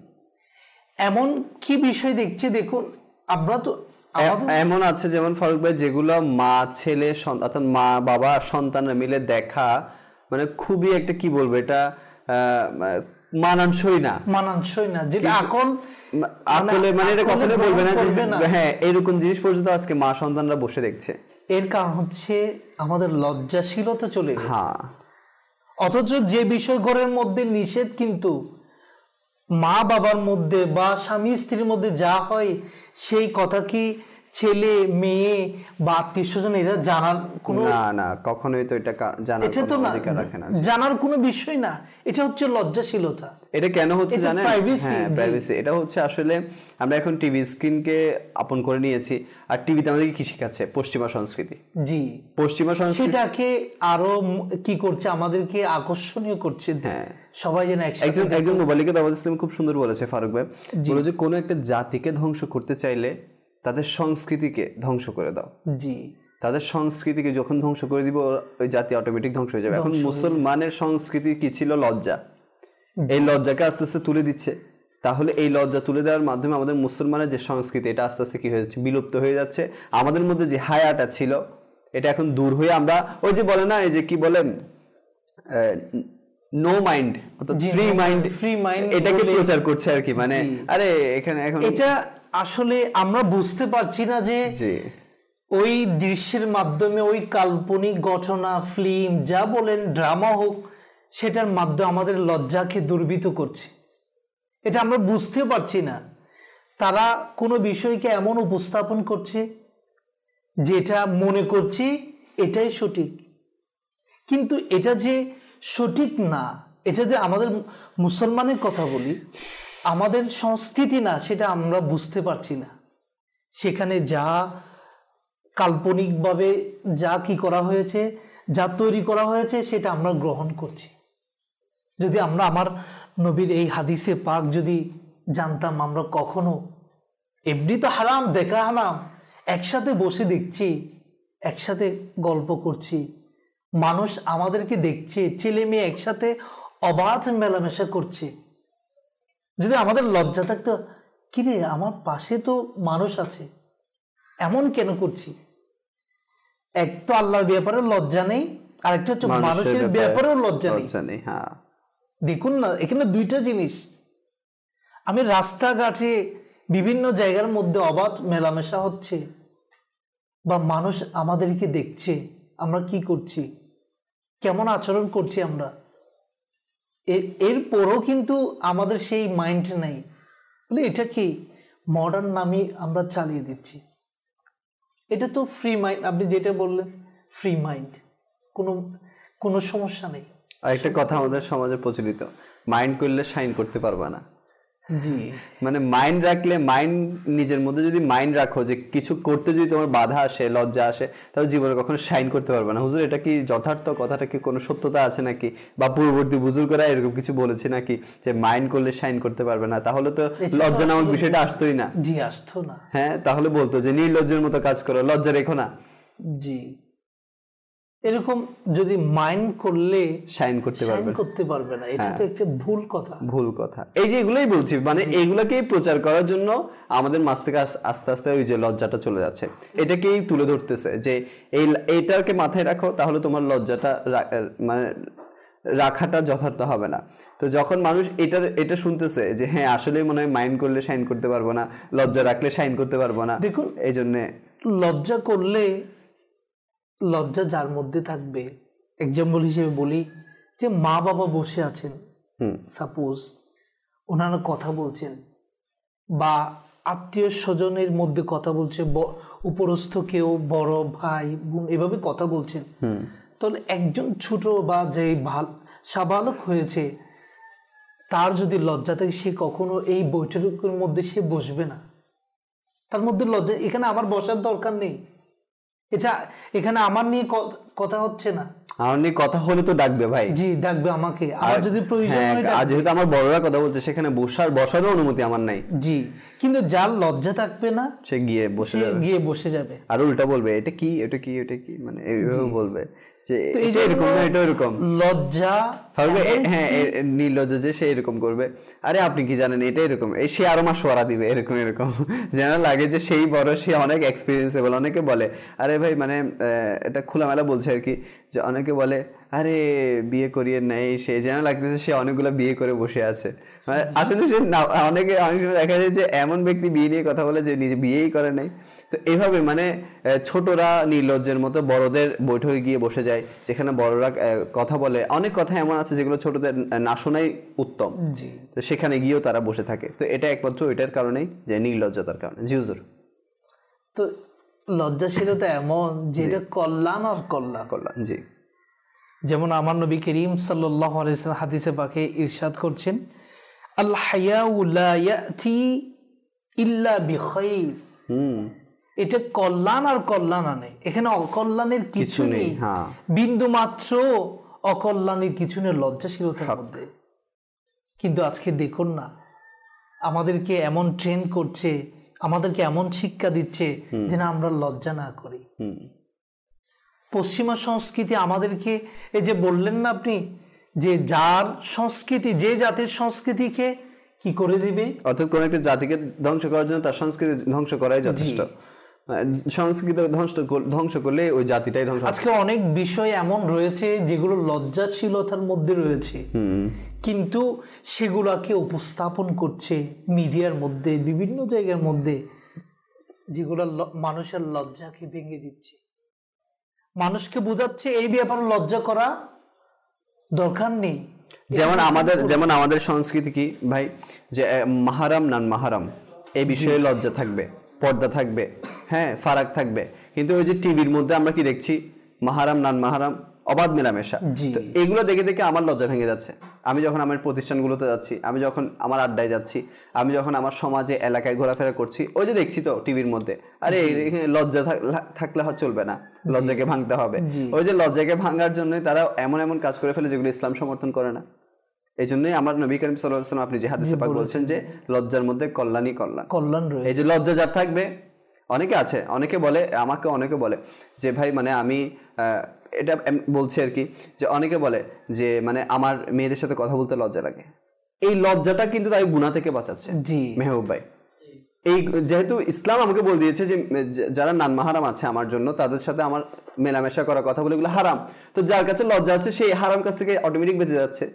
এমন কি বিষয় দেখছে দেখুন, আমরা তো এমন আছে যেমন ফারুক ভাই, যেগুলো মা ছেলে অর্থাৎ মা বাবা সন্তানরা মিলে দেখা, মানে খুবই একটা কি বলবো, এটা মানানসই না, যেটা আকলে মানে এটা কখনো বলবে না। হ্যাঁ, এরকম জিনিস পর্যন্ত আজকে মা সন্তানরা বসে দেখছে। এর কারণ হচ্ছে আমাদের লজ্জাশীলতা চলে গেছে। অথচ যে বিষয় ঘরের মধ্যে নিষেধ, কিন্তু মা বাবার মধ্যে বা স্বামী স্ত্রীর মধ্যে যা হয়, সেই কথা কি ছেলে মেয়ে বা আত্মীয় স্বজন এরা জানার কোনো না কখনোই তো এটা জানার কোনো অধিকার রাখে না, জানার কোনো বিষয় না। এটা হচ্ছে লজ্জাশীলতা। এটা কেন হচ্ছে জানেন? হ্যাঁ, প্রাইভেসি। এটা হচ্ছে আসলে আমরা এখন টিভি স্ক্রিনকে আপন করে নিয়েছি, আর টিভিতে আমাদেরকে কি শিখাচ্ছে? পশ্চিমা সংস্কৃতি। জি, পশ্চিমা সংস্কৃতি সেটাকে আরো কি করছে, আমাদেরকে আকর্ষণীয় করছে। হ্যাঁ, সবাই যেন একজন মুবাল্লিগে দাওয়াত ইসলাম খুব সুন্দর বলেছে ফারুক ভাই, বলে যে কোনো একটা জাতিকে ধ্বংস করতে চাইলে তাদের সংস্কৃতিকে ধ্বংস করে দাও। জি, তাদের সংস্কৃতিকে যখন ধ্বংস করে দিব ওই জাতি অটোমেটিক ধ্বংস হয়ে যাবে। এখন মুসলমানের সংস্কৃতি কি ছিল? লজ্জা। এই লজ্জাকে আস্তে আস্তে তুলে দিচ্ছে। তাহলে এই লজ্জা তুলে দেওয়ার মাধ্যমে আমাদের মুসলমানের যে সংস্কৃতি এটা আস্তে আস্তে কি হয়ে যাচ্ছে? বিলুপ্ত হয়ে যাচ্ছে। আমাদের মধ্যে যে হায়াটা ছিল এটা এখন দূর হয়ে আমরা ওই যে বলে না, এই যে কি বলেন, নো মাইন্ড, ফ্রি মাইন্ড এটাকে প্রচার করছে আর কি। মানে আরে এখানে এখন এটা আসলে আমরা বুঝতে পারছি না যে ওই দৃশ্যের মাধ্যমে, ওই কাল্পনিক ঘটনা, ফিল্ম যা বলেন, ড্রামা হোক, সেটার মাধ্যমে আমাদের লজ্জাকে দুর্বৃত করছে। এটা আমরা বুঝতে পারছি না। তারা কোনো বিষয়কে এমন উপস্থাপন করছে যেটা মনে করছি এটাই সঠিক, কিন্তু এটা যে সঠিক না, এটা যে আমাদের মুসলমানের কথা বলি, আমাদের সংস্কৃতি না, সেটা আমরা বুঝতে পারছি না। সেখানে যা কাল্পনিকভাবে যা কি করা হয়েছে, যা তৈরি করা হয়েছে, সেটা আমরা গ্রহণ করছি। যদি আমরা আমার নবীর এই হাদিসে পাক যদি জানতাম, আমরা কখনো এমনি তো হারাম দেখা হারাম, একসাথে বসে দেখছি, একসাথে গল্প করছি, মানুষ আমাদেরকে দেখছে, ছেলে মেয়ে একসাথে অবাধ মেলামেশা করছে, যদি আমাদের লজ্জা থাকতো, কিরে আমার পাশে তো মানুষ আছে, এমন কেন করছি? এক তো আল্লাহর ব্যাপারে লজ্জা নেই, আরেকটা হচ্ছে মানুষের ব্যাপারেও লজ্জা নেই। দেখুন না, এখানে দুইটা জিনিস। আমি রাস্তাঘাটে বিভিন্ন জায়গার মধ্যে অবাধ মেলামেশা হচ্ছে, বা মানুষ আমাদেরকে দেখছে, আমরা কি করছি, কেমন আচরণ করছি আমরা, এরপরও কিন্তু আমাদের সেই মাইন্ড নেই। বলে এটা কি মডার্ন নামে আমরা চালিয়ে দিচ্ছি। এটা তো ফ্রি মাইন্ড, আপনি যেটা বললেন ফ্রি মাইন্ড, কোনো সমস্যা নেই। আরেকটা কথা আমাদের সমাজে প্রচলিত, মাইন্ড করলে শাইন করতে পারবা না। জি, মানে মাইন্ড রাখলে, মাইন্ড নিজের মধ্যে যদি মাইন্ড রাখো যে কিছু করতে যদি তোমার বাধা আসে, লজ্জা আসে, তাহলে জীবনে কখনো শাইন করতে পারবে না। হুজুর এটা কি যথার্থ? কথাটা কি কোনো সত্যতা আছে নাকি? বা পূর্ববর্তী বুজুর্গরা এরকম কিছু বলেছে নাকি যে মাইন্ড করলে শাইন করতে পারবে না? তাহলে তো লজ্জা নামক বিষয়টা আসতোই না। জি, আসতো না। হ্যাঁ, তাহলে বলতো যে নির্লজ্জের মতো কাজ করো, লজ্জা রেখো না। জি, এরকম যদি মাইন্ড করলে শাইন করতে পারবে না, এটা তো একটা ভুল কথা। এই যে এগুলাই বলছি, মানে এইগুলাকেই প্রচার করার জন্য আমাদের মাঝ থেকে আস্তে আস্তে ওই যে লজ্জাটা চলে যাচ্ছে, এটাকেই তুলে ধরতেছে যে এইটাকে মাথায় রাখো, তাহলে তোমার লজ্জাটা মানে রাখাটা যথার্থ হবে না। তো যখন মানুষ এটা শুনতেছে যে হ্যাঁ আসলে মনে হয় মাইন্ড করলে শাইন করতে পারবো না, লজ্জা রাখলে শাইন করতে পারবো না, দেখুন এই জন্যে লজ্জা করলে, লজ্জা যার মধ্যে থাকবে, এক্সাম্পল হিসেবে বলি যে মা বাবা বসে আছেন, সাপোজ ওনারা কথা বলছেন, বা আত্মীয় স্বজনের মধ্যে কথা বলছে, উপরস্থ কেউ, বড় ভাই বোন এভাবে কথা বলছেন, তাহলে একজন ছোট বা যে সাবালক হয়েছে, তার যদি লজ্জা থাকে, সে কখনো এই বৈঠকের মধ্যে সে বসবে না। তার মধ্যে লজ্জা, এখানে আমার বসার দরকার নেই, এখানে আমার নিয়ে কথা হচ্ছে না। আমার নিয়ে কথা হলে তো ডাকবে ভাই। জি, ডাকবে আমাকে, আমার যদি প্রয়োজন হয়। যেহেতু আমার বড়রা কথা বলছে, সেখানে বসারও অনুমতি আমার নাই। জি, কিন্তু যার লজ্জা থাকবে না, সে গিয়ে বসে যাবে, আর উল্টা বলবে এটা কি, মানে এইভাবে বলবে যে এটা এরকম না, এটা এরকম। লজ্জা, হ্যাঁ, নির্লজ্জ যে সে এরকম করবে, আরে আপনি কি জানেন এটা এরকম, সে আরো মাস সোয়ারা দিবে, এরকম যেন লাগে যে সেই বড়, সে অনেক এক্সপিরিয়েন্সেবল। অনেকে বলে আরে ভাই, মানে এটা খোলামেলা বলছে আর কি, যে অনেকে বলে আরে বিয়ে করিয়ে নেই, সে যেন লাগতেছে সে অনেকগুলো বিয়ে করে বসে আছে। মানে আসলে সে অনেক সময় দেখা যায় যে এমন ব্যক্তি বিয়ে নিয়ে কথা বলে যে নিজে বিয়েই করে নাই। তো এভাবে মানে ছোটরা নির্লজ্জের মতো বড়দের বৈঠকে গিয়ে বসে যায়, যেখানে বড়রা কথা বলে। অনেক কথা এমন আছে যেগুলো ছোটদের না শোনাই উত্তম, তো সেখানে গিয়েও তারা বসে থাকে। তো এটা একমাত্র ওইটার কারণেই, যে নির্লজ্জতার কারণে। জি হুজুর। তো লজ্জাশীলতা এমন যেটা কল্যাণ আর কল্যাণ। কল্যাণ, জি। যেমন আমার নবী করিম সাল্লাল্লাহু আলাইহি ওয়াসাল্লাম হাদিসে পাকে ইরশাদ করছেন, আল হায়াউ লা ইয়াতি ইল্লা বিখাইর। এটা কল্যাণ আর কল্যাণ আনে, এখানে অকল্যাণের কিছু নেই। বিন্দু মাত্র অকল্যাণের কিছু নেই লজ্জাশীলতার মধ্যে। কিন্তু আজকে দেখুন না, আমাদেরকে এমন ট্রেন করছে, আমাদেরকে এমন শিক্ষা দিচ্ছে যে না আমরা লজ্জা না করি। পশ্চিমা সংস্কৃতি আমাদেরকে, এই যে বললেন না আপনি, যে যার সংস্কৃতি, যে জাতির সংস্কৃতিকে কি করে দিবে, অর্থাৎ কোন একটা জাতিকে ধ্বংস করার জন্য তার সংস্কৃতি ধ্বংস করাই যথেষ্ট। সংস্কৃতি ধ্বংস করলে ওই জাতিটাই ধ্বংস। আজকে অনেক বিষয় এমন রয়েছে যেগুলো লজ্জাশীলতার মধ্যে রয়েছে, কিন্তু সেগুলোকে উপস্থাপন করছে মিডিয়ার মধ্যে, বিভিন্ন জায়গার মধ্যে, যেগুলো মানুষের লজ্জাকে ভেঙে দিচ্ছে, মানুষকে বোঝাচ্ছে এই ব্যাপারে লজ্জা করা দরকার নেই। যেমন আমাদের সংস্কৃতি কি ভাই, যে মাহারাম নান মাহারাম এই বিষয়ে লজ্জা থাকবে, পর্দা থাকবে, হ্যাঁ, ফারাক থাকবে। কিন্তু ওই যে টিভির মধ্যে আমরা কি দেখছি, মাহারাম নান মাহারাম, অবাধ মেলামেশা। তো এগুলো দেখে দেখে আমার লজ্জা ভেঙে যাচ্ছে। আমি যখন আমার প্রতিষ্ঠানগুলোতে যাচ্ছি, আমি যখন আমার আড্ডায় যাচ্ছি, আমি যখন আমার সমাজে এলাকায় ঘোরাফেরা করছি, ওই যে দেখছি তো টিভির মধ্যে, আরে লজ্জা থাকলে চলবে না, লজ্জাকে ভাঙতে হবে। ওই যে লজ্জাকে ভাঙার জন্য তারা এমন এমন কাজ করে ফেলে যেগুলো ইসলাম সমর্থন করে না। এই জন্যই আমার নবী করিম সাল্লাল্লাহু আলাইহি ওয়াসাল্লাম আপনি যে হাদিসে পাক বলছেন যে লজ্জার মধ্যে কল্যাণই কল্যাণ রয়েছে। এই যে লজ্জা যার থাকবে, অনেকে বলে যে ভাই মানে আমি এটা বলছি আর কি, যে অনেকে বলে যে মানে আমার মেয়েদের সাথে কথা বলতে লজ্জা লাগে। এই লজ্জাটা কিন্তু তাই গুনাহ থেকে বাঁচাচ্ছে। জি মেহবুব ভাই, এই যেহেতু ইসলাম আমাকে বলে দিয়েছে যে যারা নান মাহারাম আছে আমার জন্য, তাদের সাথে আমার মেলামেশা করা, কথা বলে এগুলো হারাম। তো যার কাছে লজ্জা আছে সেই হারাম কাছ থেকে অটোমেটিক বেঁচে যাচ্ছে।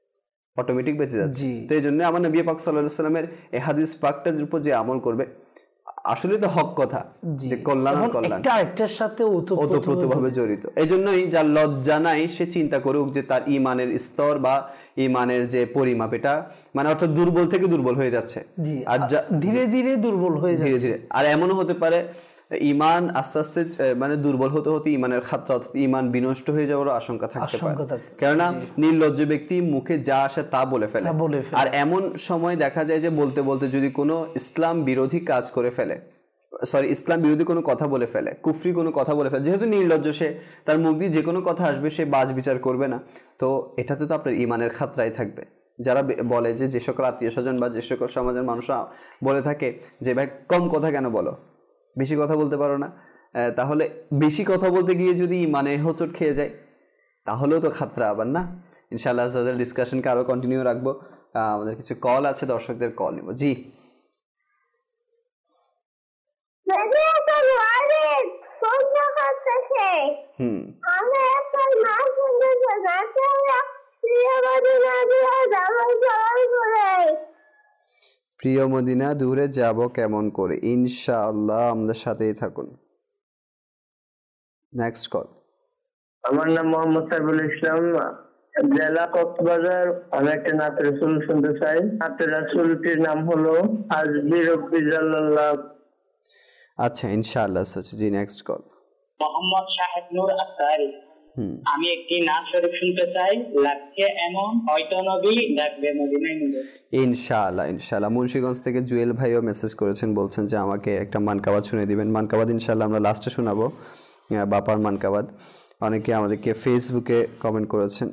তো এই জন্য আমার নবী পাক সাল্লাল্লাহু আলাইহি ওয়াসাল্লামের এই হাদিস পাকটার উপর যে আমল করবে, আসলে তো হক কথা যে কল্যাণ আর কল্যাণ একটার সাথে ওতপ্রোতভাবে জড়িত। এই জন্যই যার লজ্জা নাই সে চিন্তা করুক যে তার ঈমানের স্তর বা ঈমানের যে পরিমাপ, এটা মানে অর্থাৎ দুর্বল থেকে দুর্বল হয়ে যাচ্ছে, আর ধীরে ধীরে দুর্বল হয়ে যাচ্ছে। ধীরে আর এমনও হতে পারে ঈমান আস্তে আস্তে মানে দুর্বল হতে হতে ঈমানের খাতরা, অর্থাৎ ঈমান বিনষ্ট হয়ে যাওয়ার আশঙ্কা থাকতে পারে। কেননা নির্লজ্জ ব্যক্তি মুখে যা আসে তা বলে ফেলে। আর এমন সময় দেখা যায় যে বলতে বলতে যদি কোনো ইসলাম বিরোধী কাজ করে ফেলে, ইসলাম বিরোধী কোনো কথা বলে ফেলে, কুফরি কোনো কথা বলে ফেলে, যেহেতু নির্লজ্জ সে, তার মুখ দিয়ে যে কোনো কথা আসবে সে বাজ বিচার করবে না, তো এটাতে তো আপনার ঈমানের খাতরাই থাকবে। যারা বলে যে সকল আত্মীয় স্বজন বা যে সকল সমাজের মানুষরা বলে থাকে যে ভাই কম কথা কেন বলো, বেশি কথা বলতে পারো না, তাহলে বেশি কথা বলতে গিয়ে যদি ঈমানের হোঁচট খেয়ে যায় তাহলেও তো খাতরা আবার না। ইনশাআল্লাহ ডিসকাশনকে আরো কন্টিনিউ রাখবো। আমাদের কিছু কল আছে, দর্শকদের কল নেব। জি প্রিয় মদিনা দূরে যাব কেমন করে, ইনশাআল্লাহ আমাদের সাথেই থাকুন। Next call. আমার নাম মোহাম্মদ সাইফুল ইসলাম, জেলা কক্সবাজার। আমি একটা নাত রাসূল শুনতে চাই। নাত রাসূলটির নাম হলো হাসবি রব্বি জাল্লাল্লাহ। আচ্ছা ইনশাআল্লাহ। জি নেক্সট কল। মোহাম্মদ শাহেদ নূর আক্তারি। আমি একটি নাচ শরীফ শুনতে চাই, লাগছে এমন হয়তো নবী ডাকবে মদিনায় নূর। ইনশাআল্লাহ। মুন্সিগঞ্জ থেকে জুয়েল ভাইও মেসেজ করেছেন, বলছেন যে আমাকে একটা মানকাবাদ শুনে দিবেন। মানকাবাদ ইনশাআল্লাহ আমরা লাস্টে শোনাবো, বাপার মানকাবাদ। অনেকে আমাদেরকে ফেসবুকে কমেন্ট করেছেন।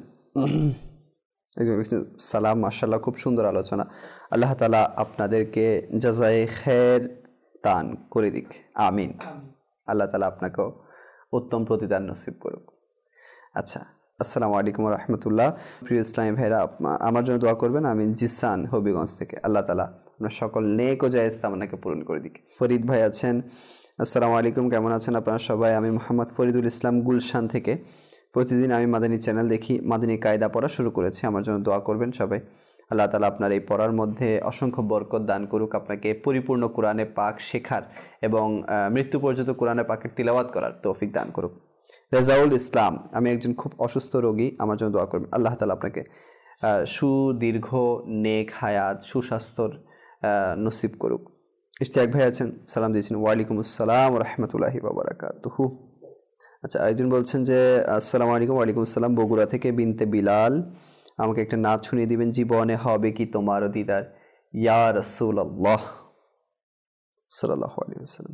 সালাম, মাশাআল্লাহ, খুব সুন্দর আলোচনা। আল্লাহ তাআলা আপনাদেরকে জাযায়ে খের দান করে দিক, আমিন। আল্লাহ তাআলা আপনাকেও উত্তম প্রতিদান নসিব করুক। আচ্ছা, আসসালামু আলাইকুম ওয়া রাহমাতুল্লাহ। প্রিয় ইসলামী ভাইরা, আমার জন্য দোয়া করবেন। আমি জিসান হবিগঞ্জ থেকে। আল্লাহ তাআলা আপনার সকল নেক ও জায়েজ তামান্নাকে পূরণ করে দিক। ফরিদ ভাই আছেন, আসসালামু আলাইকুম, কেমন আছেন আপনারা সবাই? আমি মোহাম্মদ ফরিদুল ইসলাম গুলশান থেকে। প্রতিদিন আমি মাদানী চ্যানেল দেখি, মাদানী কায়দা পড়া শুরু করেছি। আমার জন্য দোয়া করবেন সবাই। আল্লাহ তাআলা আপনার এই পড়ার মধ্যে অসংখ্য বরকত দান করুক, আপনাকে পরিপূর্ণ কোরআনে পাক শেখার এবং মৃত্যু পর্যন্ত কোরআনে পাকের তিলাওয়াত করার তৌফিক দান করুক। রেজাউল ইসলাম, আমি একজন খুব অসুস্থ রোগী, আমার জন্য দোয়া করবেন। আল্লাহ তাআলা আপনাকে সুদীর্ঘ নেক হায়াত, সুস্বাস্থ্যর নসিব করুক। ইশতিয়াক ভাই আছেন, সালাম দিয়েছেন, ওয়ালাইকুম আসসালাম ওয়া রাহমাতুল্লাহি ওয়া বারাকাতুহু। আচ্ছা, আরেকজন বলছেন যে আসসালামু আলাইকুম। ওয়ালাইকুম আসসালাম, বগুড়া থেকে বিনতে বিলাল, আমাকে একটা নাচ শুনিয়ে দিবেন, জীবনে হবে কি তোমার দিদার ইয়া রাসূলুল্লাহ সাল্লাল্লাহু আলাইহি ওয়াসাল্লাম।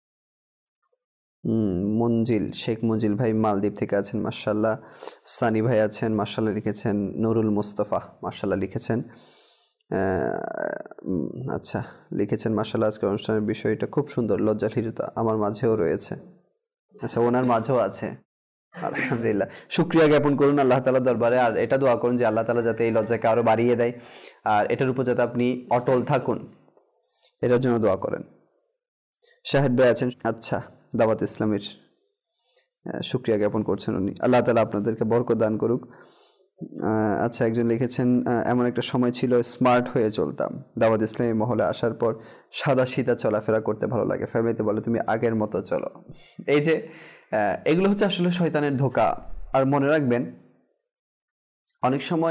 মঞ্জিল, শেখ মঞ্জিল ভাই মালদ্বীপ থেকে আছেন, মাশাআল্লাহ। সানি ভাই আছেন, মাশাআল্লাহ লিখেছেন। নুরুল মুস্তাফা মাশাআল্লাহ লিখেছেন। আচ্ছা লিখেছেন, মাশাআল্লাহ আজকের অনুষ্ঠানের বিষয়টা খুব সুন্দর, লজ্জাশীলতা আমার মাঝেও রয়েছে। আচ্ছা, ওনার মাঝেও আছে, আলহামদুলিল্লাহ। শুকরিয়া জ্ঞাপন করুন আল্লাহ তাআলার দরবারে, আর এটা দোয়া করুন যে আল্লাহ তাআলা যাতে এই লজ্জাকে আরো বাড়িয়ে দেয়, আর এটার উপর যাতে আপনি অটল থাকুন, এটার জন্য দোয়া করেন। শাহেদ ভাই আছেন, আচ্ছা দাওয়াত ইসলামের শুকরিয়া জ্ঞাপন করছেন উনি, আল্লাহ তাআলা আপনাদেরকে বরকত দান করুক। আচ্ছা, একজন লিখেছেন, এমন একটা সময় ছিল স্মার্ট হয়ে চলতাম, দাওয়াত ইসলামী মহলে আসার পর সাদা সিধা চলাফেরা করতে ভালো লাগে, ফ্যামিলিতে বলে তুমি আগের মতো চলো। এই যে এগুলো হচ্ছে আসলে শয়তানের ধোঁকা। আর মনে রাখবেন, অনেক সময়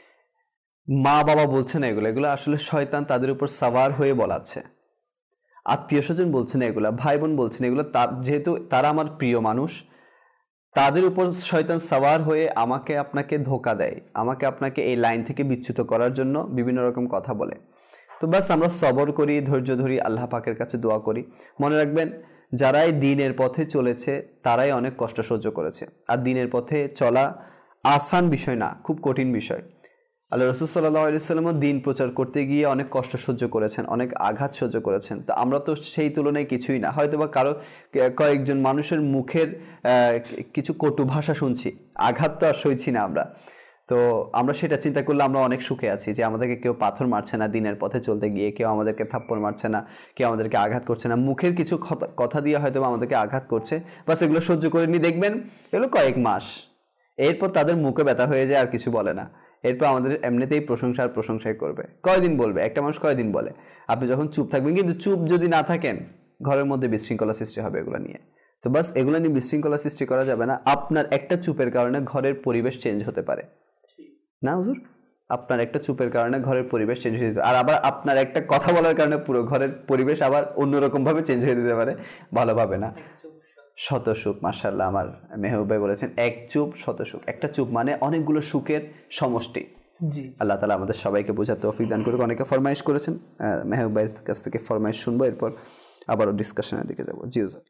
মা বাবা বলছে না এগুলো, এগুলো আসলে শয়তান তাদের উপর সাওয়ার হয়ে বলাচ্ছে। আত্মীয় স্বজন বলছে না এগুলা, ভাই বোন বলছে না এগুলো, যেহেতু তারা আমার প্রিয় মানুষ, তাদের উপর শয়তান সাওয়ার হয়ে আমাকে আপনাকে ধোঁকা দেয়, আমাকে আপনাকে এই লাইন থেকে বিচ্যুত করার জন্য বিভিন্ন রকম কথা বলে। তো বাস আমরা সবর করি, ধৈর্য ধরি, আল্লাহ পাকের কাছে দোয়া করি। মনে রাখবেন, যারাই দ্বীনের পথে চলেছে তারাই অনেক কষ্ট সহ্য করেছে, আর দ্বীনের পথে চলা আসান বিষয় না, খুব কঠিন বিষয়। আল্লাহ রাসূল সাল্লাল্লাহু আলাইহি ওয়াসাল্লাম দ্বীন প্রচার করতে গিয়ে অনেক কষ্ট সহ্য করেছেন, অনেক আঘাত সহ্য করেছেন। তো আমরা তো সেই তুলনায় কিছুই না। হয়তো বা কারো কয়েকজন মানুষের মুখের কিছু কটু ভাষা শুনছি, আঘাত তো আর সইছি না আমরা। তো আমরা সেটা চিন্তা করলে আমরা অনেক সুখে আছি যে আমাদেরকে কেউ পাথর মারছে না দ্বীনের পথে চলতে গিয়ে, কেউ আমাদেরকে থাপ্পড় মারছে না, কেউ আমাদেরকে আঘাত করছে না, মুখের কিছু কথা দিয়ে হয়তো আমাদেরকে আঘাত করছে, বাস এগুলো সহ্য করে নিয়ে দেখবেন এগুলো কয়েক মাস, এরপর তাদের মুখে ব্যথা হয়ে যায়, আর কিছু বলে না। এরপর আমাদের এমনিতেই প্রশংসাই করবে। কয়দিন বলবে? একটা মানুষ কয়দিন বলে? আপনি যখন চুপ থাকবেন, কিন্তু চুপ যদি না থাকেন ঘরের মধ্যে বিশৃঙ্খলা সৃষ্টি হবে এগুলো নিয়ে। তো বাস এগুলো নিয়ে বিশৃঙ্খলা সৃষ্টি করা যাবে না। আপনার একটা চুপের কারণে ঘরের পরিবেশ চেঞ্জ হতে পারে না হুজুর? আপনার একটা চুপের কারণে ঘরের পরিবেশ চেঞ্জ হয়ে যেতে, আর আবার আপনার একটা কথা বলার কারণে পুরো ঘরের পরিবেশ আবার অন্যরকম ভাবে চেঞ্জ হয়ে যেতে পারে, ভালোভাবে না। শত সুখ, মাশাআল্লাহ আমার মেহবুব ভাই বলেছেন, এক চুপ শত সুখ। একটা চুপ মানে অনেকগুলো সুখের সমষ্টি। জি, আল্লাহ তাআলা আমাদের সবাইকে বোঝার তৌফিক দান করুক। অনেকে ফরমাইশ করেছেন, মেহবুব ভাইয়ের কাছ থেকে ফরমাইশ শুনবো, এরপর আবারও ডিসকাশনের দিকে যাব। জি হুজুর।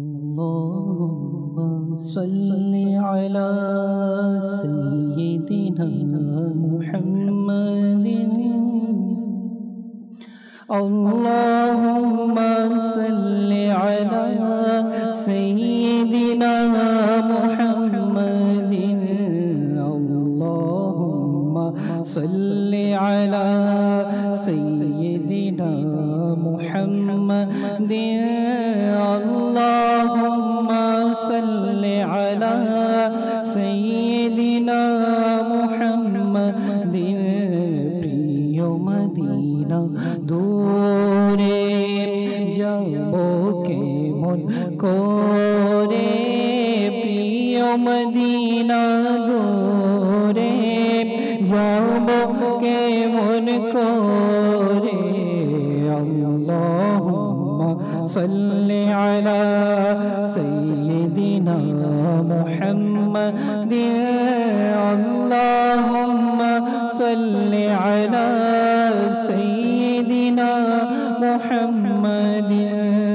আল্লাহুম্মা সাল্লি আলা সাইয়্যিদিনা মুহাম্মাদিন, আল্লাহুম্মা সাল্লি আলা সাইয়্যিদিনা মুহাম্মাদিন, আল্লাহুম্মা সাল্লি আলা সাইয়্যিদিনা মুহাম্মাদিন, আল্লাহুম্মা সাল্লি আলা সাইয়্যিদিনা মুহাম্মাদিন। প্রিয় মদিনা দূরে যাব কেমন করে, প্রিয় মদিনা দূরে যাব কেমন করে, আল্লাহুম্মা সাল্লি আলা সাইয়্যিদিনা মুহাম্মাদিন, আল্লাহুম্মা সাল্লি আলা সাইয়্যিদিনা মুহাম্মাদিন।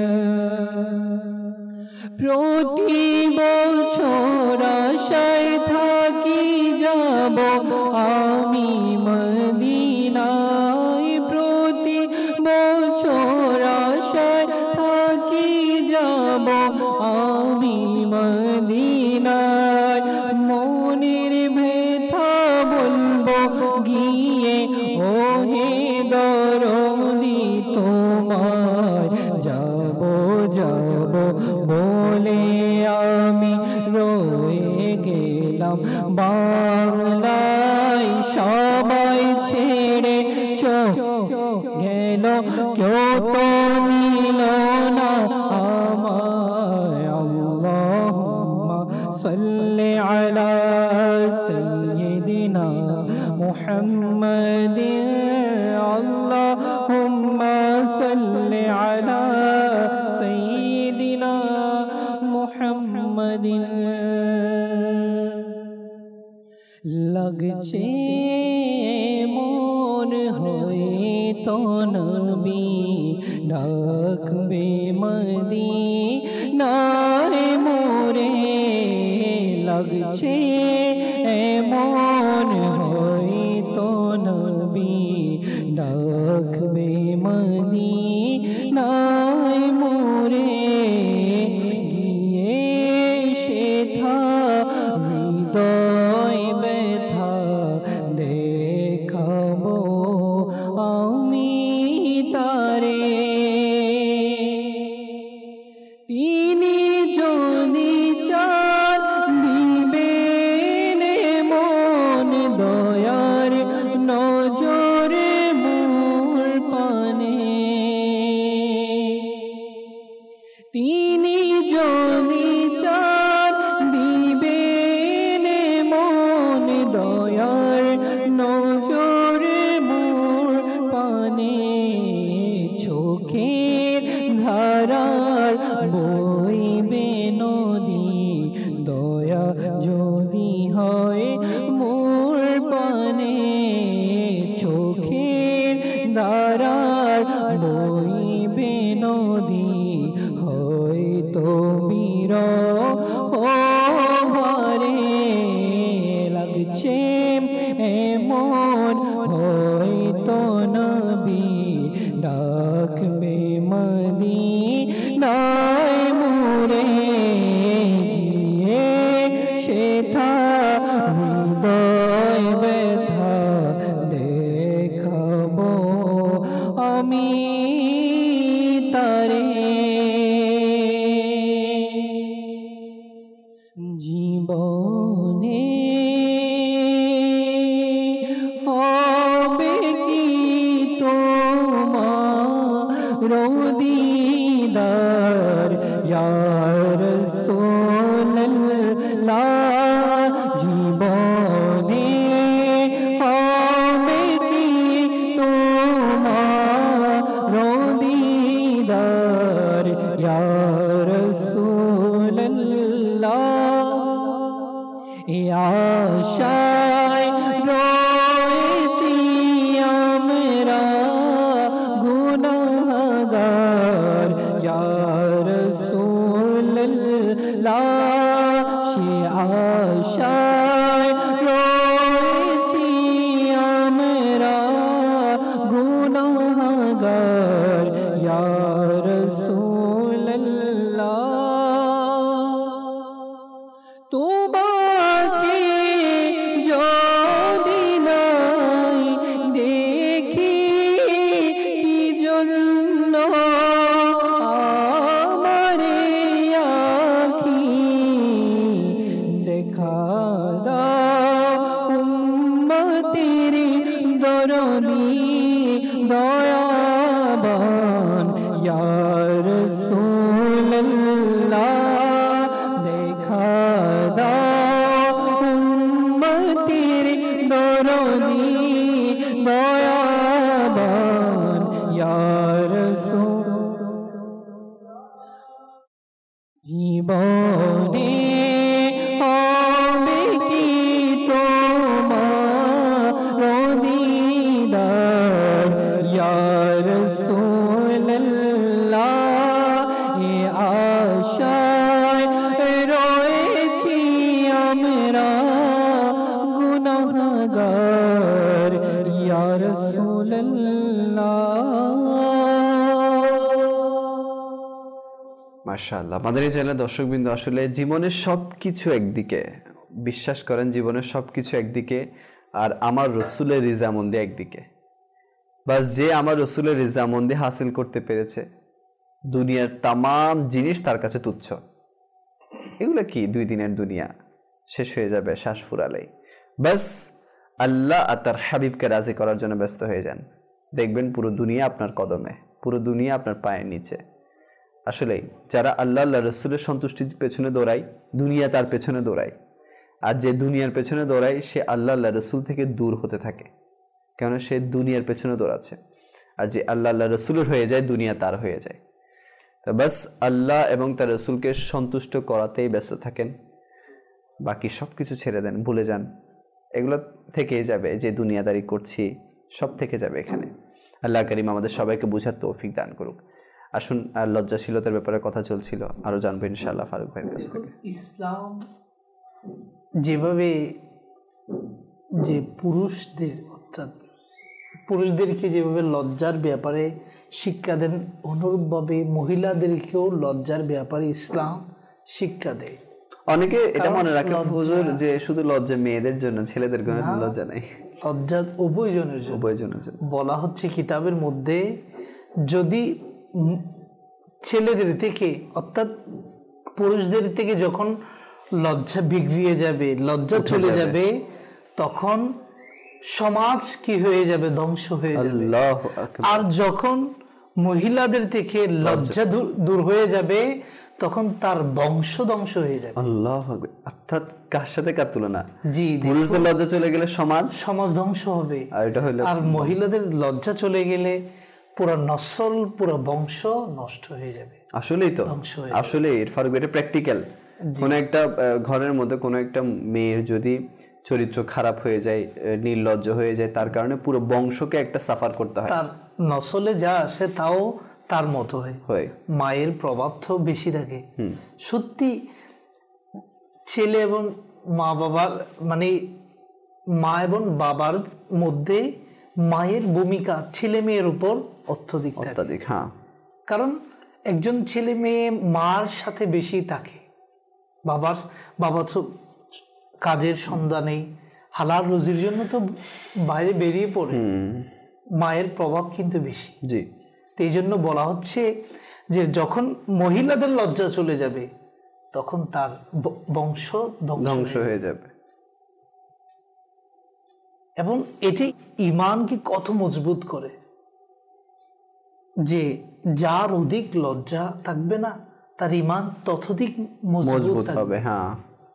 প্রতি বছর আশায় থাকি যাব আমি মদিনায়, প্রতি বছর আশায় থাকি যাব আমি মদিনায়, মনের ব্যথা বলবো গিয়ে ওহে দরদি তোমায়, যাব যাব বলে দিন লাগছে মন হয়তো নবী ডাকবে মদিনায় মোরে লাগছে মন হয়তো নবী ডাকবে মদিনায় মোরে গিয়ে সেথা হৃদয় ব্যথা দেখাবো আমি তারে তিনি যদি চান দিবেন মন দয়ার নজরে মোর পানে তিনি যদি চান দিবেন মন দয়ার নজরে মোর পানে চোখের ধারার বইবে নদী দয়া যদি হয় মোর পানে চোখের ধারার বইবে নদী হয়তো বিরহরে লাগছে এমন হয়তো নবী ডাকবে মদিনায় মোরে গিয়ে সেথা হৃদয় ব্যথা দেখাবো আমি তারে জীবনে হবে কি তোমার দিদার ইয়া রাসূলুল্লাহ জীবনে হবে কি তোমার দিদার ইয়া রাসূলুল্লাহ আশায় রয়েছি আমরা গুনাহগার ইয়া রাসূলুল্লাহ সে আশায় রয়েছি আমরা গুনাহগার ইয়া রাসূলুল্লাহ তোমাকে যদি নাই দেখি কি জন্য আমারে আখি দেখা দাও উম্মতের দরদি দয়াবান ইয়া রাসূলুল্লাহ দেখা দাও উম্মতের দরদি দয়াবান ইয়া রাসূল জীবনে হবে কি তোমার দিদার ইয়া রাসূলুল্লাহ এ আশায় রয়েছি আমরা গুনাহগার ইয়া রাসূলুল্লাহ মাশাআল্লাহ। আমাদের এই চ্যানেলের দর্শকবৃন্দ, আসলে জীবনের সব কিছু একদিকে, বিশ্বাস করেন জীবনের সব কিছু একদিকে, আর আমার রসুলের রিজামন্দি একদিকে। বা যে আমার রসুলের রিজামন্দি হাসিল করতে পেরেছে, দুনিয়ার তামাম জিনিস তার কাছে তুচ্ছ। এগুলো কি 2 দিনের দুনিয়া, শেষ হয়ে যাবে শ্বাস ফুরালেই। বাস আল্লাহ আর তার হাবিবকে রাজি করার জন্য ব্যস্ত হয়ে যান, দেখবেন পুরো দুনিয়া আপনার কদমে, পুরো দুনিয়া আপনার পায়ের নিচে। আসলেই যারা আল্লাহ আল্লাহ রসুলের সন্তুষ্টির পেছনে দৌড়ায়, দুনিয়া তার পেছনে দৌড়ায়। আর যে দুনিয়ার পেছনে দৌড়ায় সে আল্লাহ আল্লাহ রসুল থেকে দূর হতে থাকে, কেন সে দুনিয়ার পেছনে দৌড়াচ্ছে। আর যে আল্লাহ আল্লাহ রসুলের হয়ে যায়, দুনিয়া তার হয়ে যায়। তো বাস আল্লাহ এবং তার রাসূলকে সন্তুষ্ট করাতেই ব্যস্ত থাকেন, বাকি সব কিছু ছেড়ে দেন, ভুলে যান। এগুলো থেকেই যাবে, যে দুনিয়াদারি করছি সব থেকে যাবে এখানে। আল্লাহ করিম আমাদের সবাইকে বুঝার তৌফিক দান করুক। আসুন, লজ্জাশীলতার ব্যাপারে কথা চলছিল, আরো জানবো ইনশাআল্লাহ ফারুক ভাইয়ের কাছ থেকে। ইসলাম যেভাবে যে পুরুষদের, অর্থাৎ পুরুষদেরকে যেভাবে লজ্জার ব্যাপারে শিক্ষা দেন, অনুরূপভাবে মহিলাদেরকেও লজ্জার ব্যাপারে ইসলাম শিক্ষা দেয়। অনেকে এটা মনে রাখে হুজুর যে শুধু লজ্জা মেয়েদের জন্য, ছেলেদের কোনো লজ্জা নাই। লজ্জা উভয়জনের জন্য। উভয়জনের জন্য বলা হচ্ছে কিতাবের মধ্যে, যদি ছেলেদের থেকে অর্থাৎ পুরুষদের থেকে যখন লজ্জা বিগড়িয়ে যাবে, লজ্জা চলে যাবে, তখন সমাজ কি হয়ে যাবে? ধ্বংস হয়ে যাবে। আর যখন মহিলাদের থেকে লজ্জা দূর হয়ে যাবে, তখন তার বংশ ধ্বংস হয়ে যাবে। আল্লাহু আকবার। অর্থাৎ কার সাথে কার তুলনা? জি, পুরুষদের লজ্জা চলে গেলে সমাজ ধ্বংস হবে, আর এটা হলো, আর মহিলাদের লজ্জা চলে গেলে পুরো নসল, পুরো বংশ নষ্ট হয়ে যাবে। আসলেই তো, আসলে এর ফারুক, এটা প্র্যাকটিক্যাল। কোন একটা ঘরের মধ্যে কোন একটা মেয়ের যদি চরিত্র খারাপ হয়ে যায়, নির্লজ্জ হয়ে যায়, তার কারণে পুরো বংশকে একটা সাফার করতে হয়। তার নসলে যা আসে তাও তার মতো হয়। মায়ের প্রভাব তো বেশি থাকে। সত্যি ছেলে এবং মা বাবার, মানে মা এবং বাবার মধ্যে মায়ের ভূমিকা ছেলে মেয়ের উপর অত্যধিক। হ্যাঁ, কারণ একজন ছেলে মেয়ে মার সাথে বেশি থাকে। বাবা তো কাজের সন্ধানে, হালাল রুজির জন্য তো বাইরে বেরিয়ে পড়ে, মায়ের প্রভাব কিন্তু বেশি। জি, এই জন্য বলা হচ্ছে যে যখন মহিলাদের লজ্জা চলে যাবে, তখন তার বংশ ধ্বংস হয়ে যাবে। এবং এটি ইমানকে কত মজবুত করে, যে যার অধিক লজ্জা থাকবে না, তার ইমান ততোধিক মজবুত হবে। হ্যাঁ,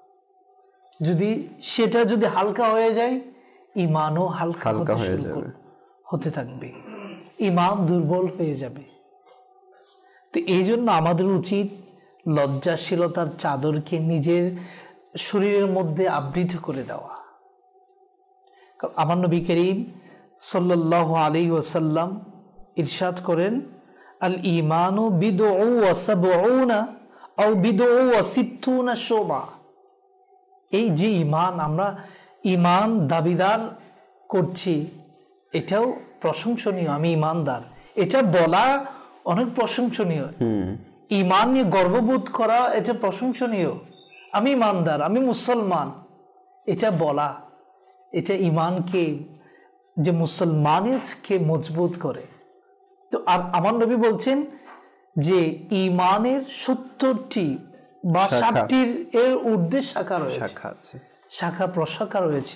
সেটা যদি হালকা হয়ে যায়, ইমানও হালকা হতে থাকবে, ইমান দুর্বল হয়ে যাবে। তো এই জন্য আমাদের উচিত লজ্জাশীলতার চাদরকে নিজের শরীরের মধ্যে আবৃত করে দেওয়া। আমার নবী করিম সাল্লাল্লাহু আলাইহি ওয়াসাল্লাম ইরশাদ করেন, আল ঈমানু বিদউ ওয়া সাবউনা আও বিদউ ওয়া সিত্তুনা শুবা। এই যে ঈমান, আমরা ঈমান দাবিদার করছি, এটাও প্রশংসনীয়। আমি ঈমানদার, এটা বলা অনেক প্রশংসনীয়। ঈমান নিয়ে গর্ববোধ করা, এটা প্রশংসনীয়। আমি ঈমানদার, আমি মুসলমান, এটা বলা, এটা ঈমানকে, যে মুসলমানকে মজবুত করে। তো আর আমার নবী বলছেন যে ঈমানের 70টি বা 60টির এর ঊর্ধ্বে শাখা রয়েছে, শাখা প্রশাখা রয়েছে।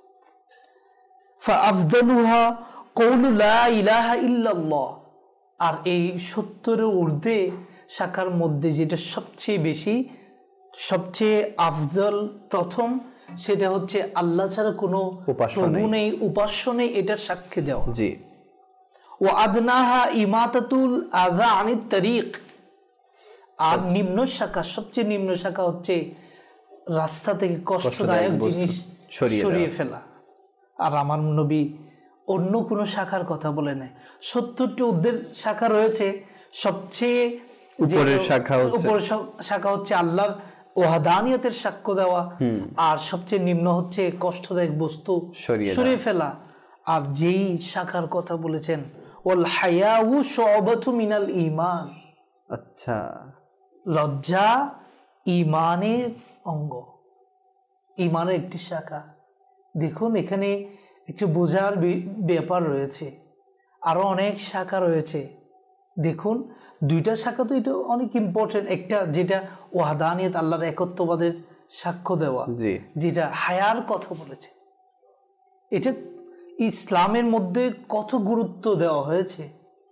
ফাআফদালুহা কওলু লা ইলাহা ইল্লাল্লাহ। আর এই 70-এর ঊর্ধ্বে শাখার মধ্যে যেটা সবচেয়ে বেশি, সবচেয়ে আফজল, প্রথম, সেটা হচ্ছে আল্লাহ ছাড়া কোনো প্রভু নেই, উপাস্য নেই, এটার সাক্ষ্য দেওয়া। জি। ওয়া আদনাহা ইমাতাতুল আযা আনিত তারিক। আর নিম্ন শাখা, সবচেয়ে নিম্ন শাখা হচ্ছে রাস্তা থেকে কষ্টদায়ক জিনিস সরিয়ে ফেলা। আর আমার নবী অন্য কোনো শাখার কথা বলে নাই। 70টি ঊর্ধ্বের শাখা রয়েছে, সবচেয়ে উপরের শাখা হচ্ছে আল্লাহর ওয়াহদানিয়তের সাক্ষ্য দেওয়া, আর সবচেয়ে নিম্ন হচ্ছে কষ্টদায়ক বস্তু সরিয়ে ফেলা। আর যেই শাখার কথা বলেছেন, ওয়াল হায়াউ শু'বাতু মিনাল ঈমান। আচ্ছা, লজ্জা ঈমানের অঙ্গ, ঈমানের একটি শাখা। দেখুন, এখানে একটু বোঝার ব্যাপার রয়েছে, আরো অনেক শাখা রয়েছে। দেখুন, 2টা শাখা তো এটা অনেক ইম্পর্টেন্ট। একটা যেটা ওয়াহদানিয়ত, আল্লাহর একত্ববাদের সাক্ষ্য দেওয়া, যেটা হায়ার কথা বলেছে, এটা ইসলামের মধ্যে কত গুরুত্ব দেওয়া হয়েছে।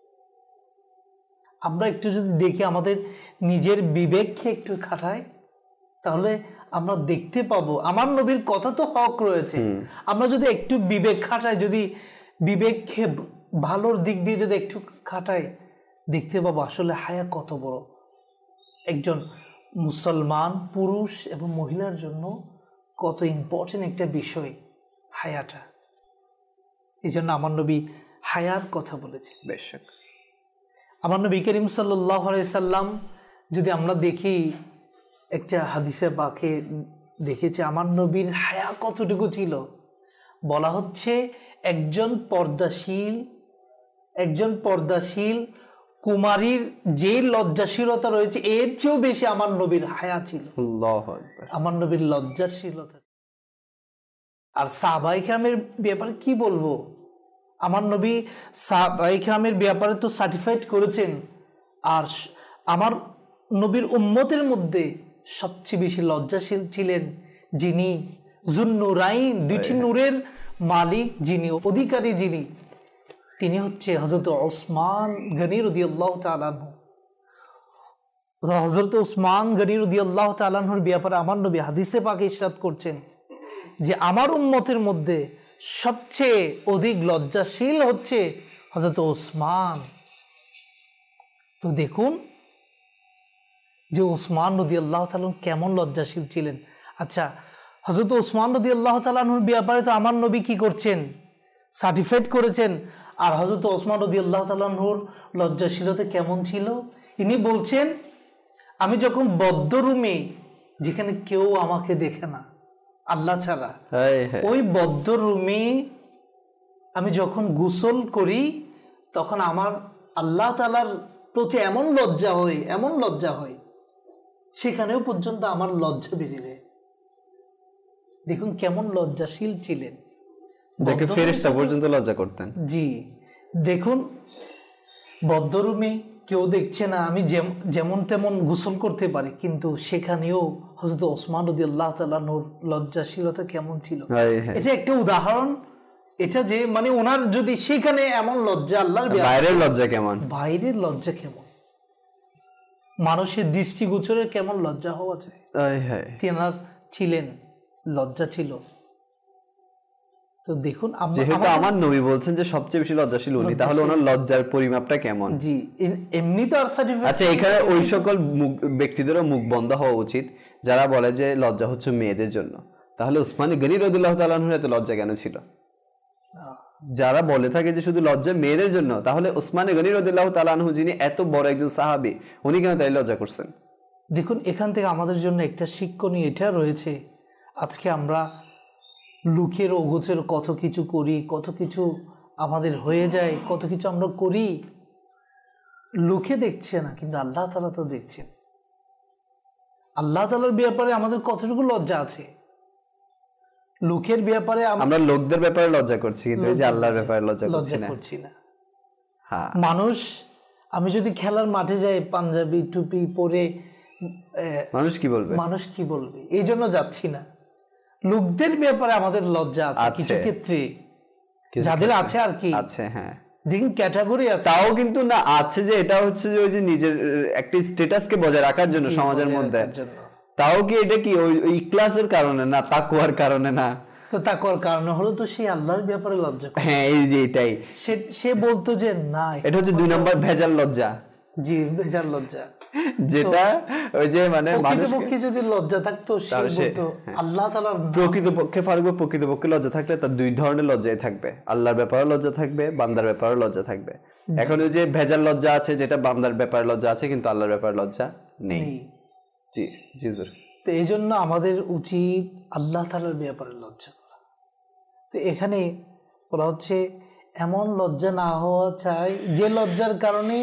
আমরা একটু যদি দেখি, আমাদের নিজের বিবেককে একটু খাটাই, তাহলে আমরা দেখতে পাবো আমার নবীর কথা তো হক রয়েছে। আমরা যদি একটু বিবেক খাটাই, যদি বিবেককে ভালোর দিক দিয়ে যদি একটু খাটাই, দেখতে পাবো আসলে হায়া কত বড় একজন মুসলমান পুরুষ এবং মহিলার জন্য কত ইম্পর্টেন্ট একটা বিষয় হায়াটা। এই জন্য আমার নবী হায়ার কথা বলেছে। বেশক আমার নবী করিম সাল্লাল্লাহু আলাইহি সাল্লাম যদি আমরা দেখি একটা হাদিসে পাকে দেখেছি আমার নবীর হায়া কতটুকু ছিল। বলা হচ্ছে একজন পর্দাশীল কুমারীর যে লজ্জাশীলতা রয়েছে এর চেয়েও বেশি আমার নবীর হায়া ছিল। আল্লাহু আকবার। আমার নবীর লজ্জাশীলতা। আর সাহাবায়ে কেরামের ব্যাপারে কি বলবো, আমার নবী সাহাবায়ে কেরামের ব্যাপারে তো সার্টিফাইড করেছেন। আর আমার নবীর উম্মতের মধ্যে সবচেয়ে বেশি লজ্জাশীল ছিলেন যিনি যুন্নুরাইন, দুইটি নূরের মালিক, যিনি অধিকারী, তিনি হচ্ছে হযরত ওসমান গনি রাদিয়াল্লাহু তাআলা আনহু। হযরত ওসমান গনি রাদিয়াল্লাহু তাআলা আনহুর ব্যাপারে আমার নবী হাদিসে পাকে ইরশাদ করছেন যে আমার উম্মতের মধ্যে সবচেয়ে অধিক লজ্জাশীল হচ্ছে হযরত ওসমান। তো দেখুন যে ওসমান রাদিয়াল্লাহু তাআলা কেমন লজ্জাশীল ছিলেন। আচ্ছা, হযরত ওসমান রাদিয়াল্লাহু তাআলা আনহুর ব্যাপারে তো আমার নবী কি করছেন, সার্টিফাইড করেছেন। আর হযরত ওসমান রাদিয়াল্লাহু তাআলা আনহুর লজ্জাশীলতা কেমন ছিল, ইনি বলছেন আমি যখন বদ্ধ রুমে, যেখানে কেউ আমাকে দেখে না আল্লাহ ছাড়া, ওই বদ্ধ রুমে আমি যখন গোসল করি তখন আমার আল্লাহ তাআলার প্রতি এমন লজ্জা হয় সেখানেও পর্যন্ত আমার লজ্জা বেড়ে যায়। দেখুন কেমন লজ্জাশীল ছিলেন, যাকে ফেরেশতা পর্যন্ত লজ্জা করতেন। জি, দেখুন বদ্ধ রুমে কেউ দেখছে না, আমি যেমন তেমন গোসল করতে পারি, কিন্তু সেখানেও হযরত ওসমান রাদিয়াল্লাহু তাআলা আনহুর লজ্জাশীলতা কেমন ছিল। এটা একটা উদাহরণ, এটা যে মানে ওনার যদি সেখানে এমন লজ্জা, আল্লাহর বাইরের লজ্জা কেমন, মানুষের দৃষ্টিগোচরের কেমন লজ্জা হওয়া যায়, তেনার ছিলেন, লজ্জা ছিল। তো দেখুন যেহেতু আমার নবী বলছেন যে সবচেয়ে বেশি লজ্জাশীল উনি, তাহলে ওনার লজ্জার পরিমাপটা কেমন? জি, এমনি তো আর সার্টিফিকেট। আচ্ছা, এখানে ওই সকল ব্যক্তিদেরও মুখ বন্ধ হওয়া উচিত যারা বলে যে লজ্জা হচ্ছে মেয়েদের জন্য। তাহলে উসমান গনি রাদিয়াল্লাহু তাআলা আনহুর এত লজ্জা কেন ছিল? যারা বলে থাকে যে শুধু লজ্জা মেয়েদের জন্য, তাহলে উসমান গনি রাদিয়াল্লাহু তাআলা আনহু যিনি এত বড় একজন সাহাবী, উনি কেন তাই লজ্জা করছেন? দেখুন এখান থেকে আমাদের জন্য একটা শিক্ষণীয় এটা রয়েছে। আজকে আমরা লুকের অগোচর কত কিছু করি, কত কিছু আমাদের হয়ে যায়, কত কিছু আমরা করি, লুকে দেখছে না, কিন্তু আল্লাহ তাআলা তো দেখছেন। আল্লাহ তাআলার ব্যাপারে আমাদের কতটুকু লজ্জা আছে। লোকের ব্যাপারে আমরা লোকদের ব্যাপারে লজ্জা করছি, কিন্তু এই যে আল্লাহর ব্যাপারে লজ্জা করছি না। হ্যাঁ, মানুষ, আমি যদি খেলার মাঠে যাই পাঞ্জাবি টুপি পরে, মানুষ কি বলবে, এই জন্য যাচ্ছি না। লোকদের ব্যাপারে আমাদের লজ্জা আছে কিছু ক্ষেত্রে, যাদের আছে আর কি আছে। হ্যাঁ, দেখুন ক্যাটাগরি আছে, তাও কিন্তু না আছে যে এটা হচ্ছে যে ওই যে নিজের একটা স্ট্যাটাসকে বজায় রাখার জন্য সমাজের মধ্যে। তাও কি এটা কি ওই ইখলাসের কারণে না, তাকওয়ার কারণে না? তো তাকওয়ার কারণে হলো তো সেই আল্লাহর ব্যাপারে লজ্জা। হ্যাঁ, এই যে এটাই সে বলতো যে না, এটা হচ্ছে 2 নম্বর ভেজাল লজ্জা। জি, ভেজাল লজ্জা, যেটা ওই যে মানে প্রকৃতপক্ষে যদি লজ্জা থাকতো সে বলতো আল্লাহ তাআলার। প্রকৃতপক্ষে লজ্জা থাকলে তার 2 ধরনের লজ্জাই থাকবে, আল্লাহর ব্যাপারে লজ্জা থাকবে, বান্দার ব্যাপারে লজ্জা থাকবে। এখন ওই যে ভেজাল লজ্জা আছে, যেটা বান্দার ব্যাপারে লজ্জা আছে কিন্তু আল্লাহর ব্যাপারে লজ্জা নেই। জি জি হুজুর। তো এই জন্য আমাদের উচিত আল্লাহ তাআলার ব্যাপারে লজ্জা করা। তো এখানে বলা হচ্ছে এমন লজ্জা না হওয়া চাই যে লজ্জার কারণে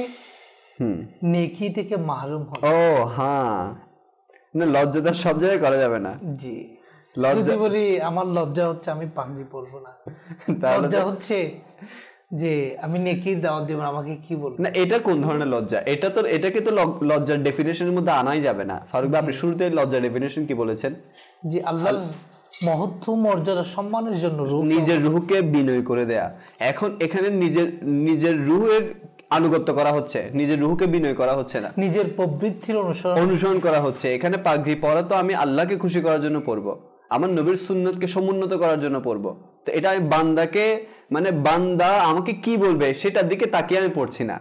নেকি থেকে মাহরুম হয়। ও হ্যাঁ, না লজ্জা তো সব জায়গায় করা যাবে না। জি, লজ্জা বলি আমার লজ্জা হচ্ছে আমি পাগড়ি পরবো না, লজ্জা হচ্ছে যে আমি নেকির দাওয়াত দেব, আমাকে কি বলবো না। এটা কোন ধরনের লজ্জা? এটাকে তো লজ্জার ডেফিনেশনের মধ্যে আনাই যাবে না। ফারুক ভাই, আপনি শুরুতে লজ্জার ডেফিনেশন কি বলেছেন? জি, আল্লাহর মহত্ব মর্যাদা সম্মানের জন্য নিজের রূহকে বিনয় করে দেয়া। এখন এখানে নিজের রূহের আনুগত্য করা হচ্ছে, নিজের রূহকে বিনয় করা হচ্ছে না, নিজের প্রবৃত্তির অনুসরণ করা হচ্ছে। এখানে পাগড়ি পরা তো আমি আল্লাহকে খুশি করার জন্য পরবো, আমার নবীর সুন্নতকে সমুন্নত করার জন্য পরবো। তো এটা আমি বান্দাকে, মানে বান্দা আমাকে কি বলবে সেটার দিকে তাকিয়ে আমি পড়ছি না,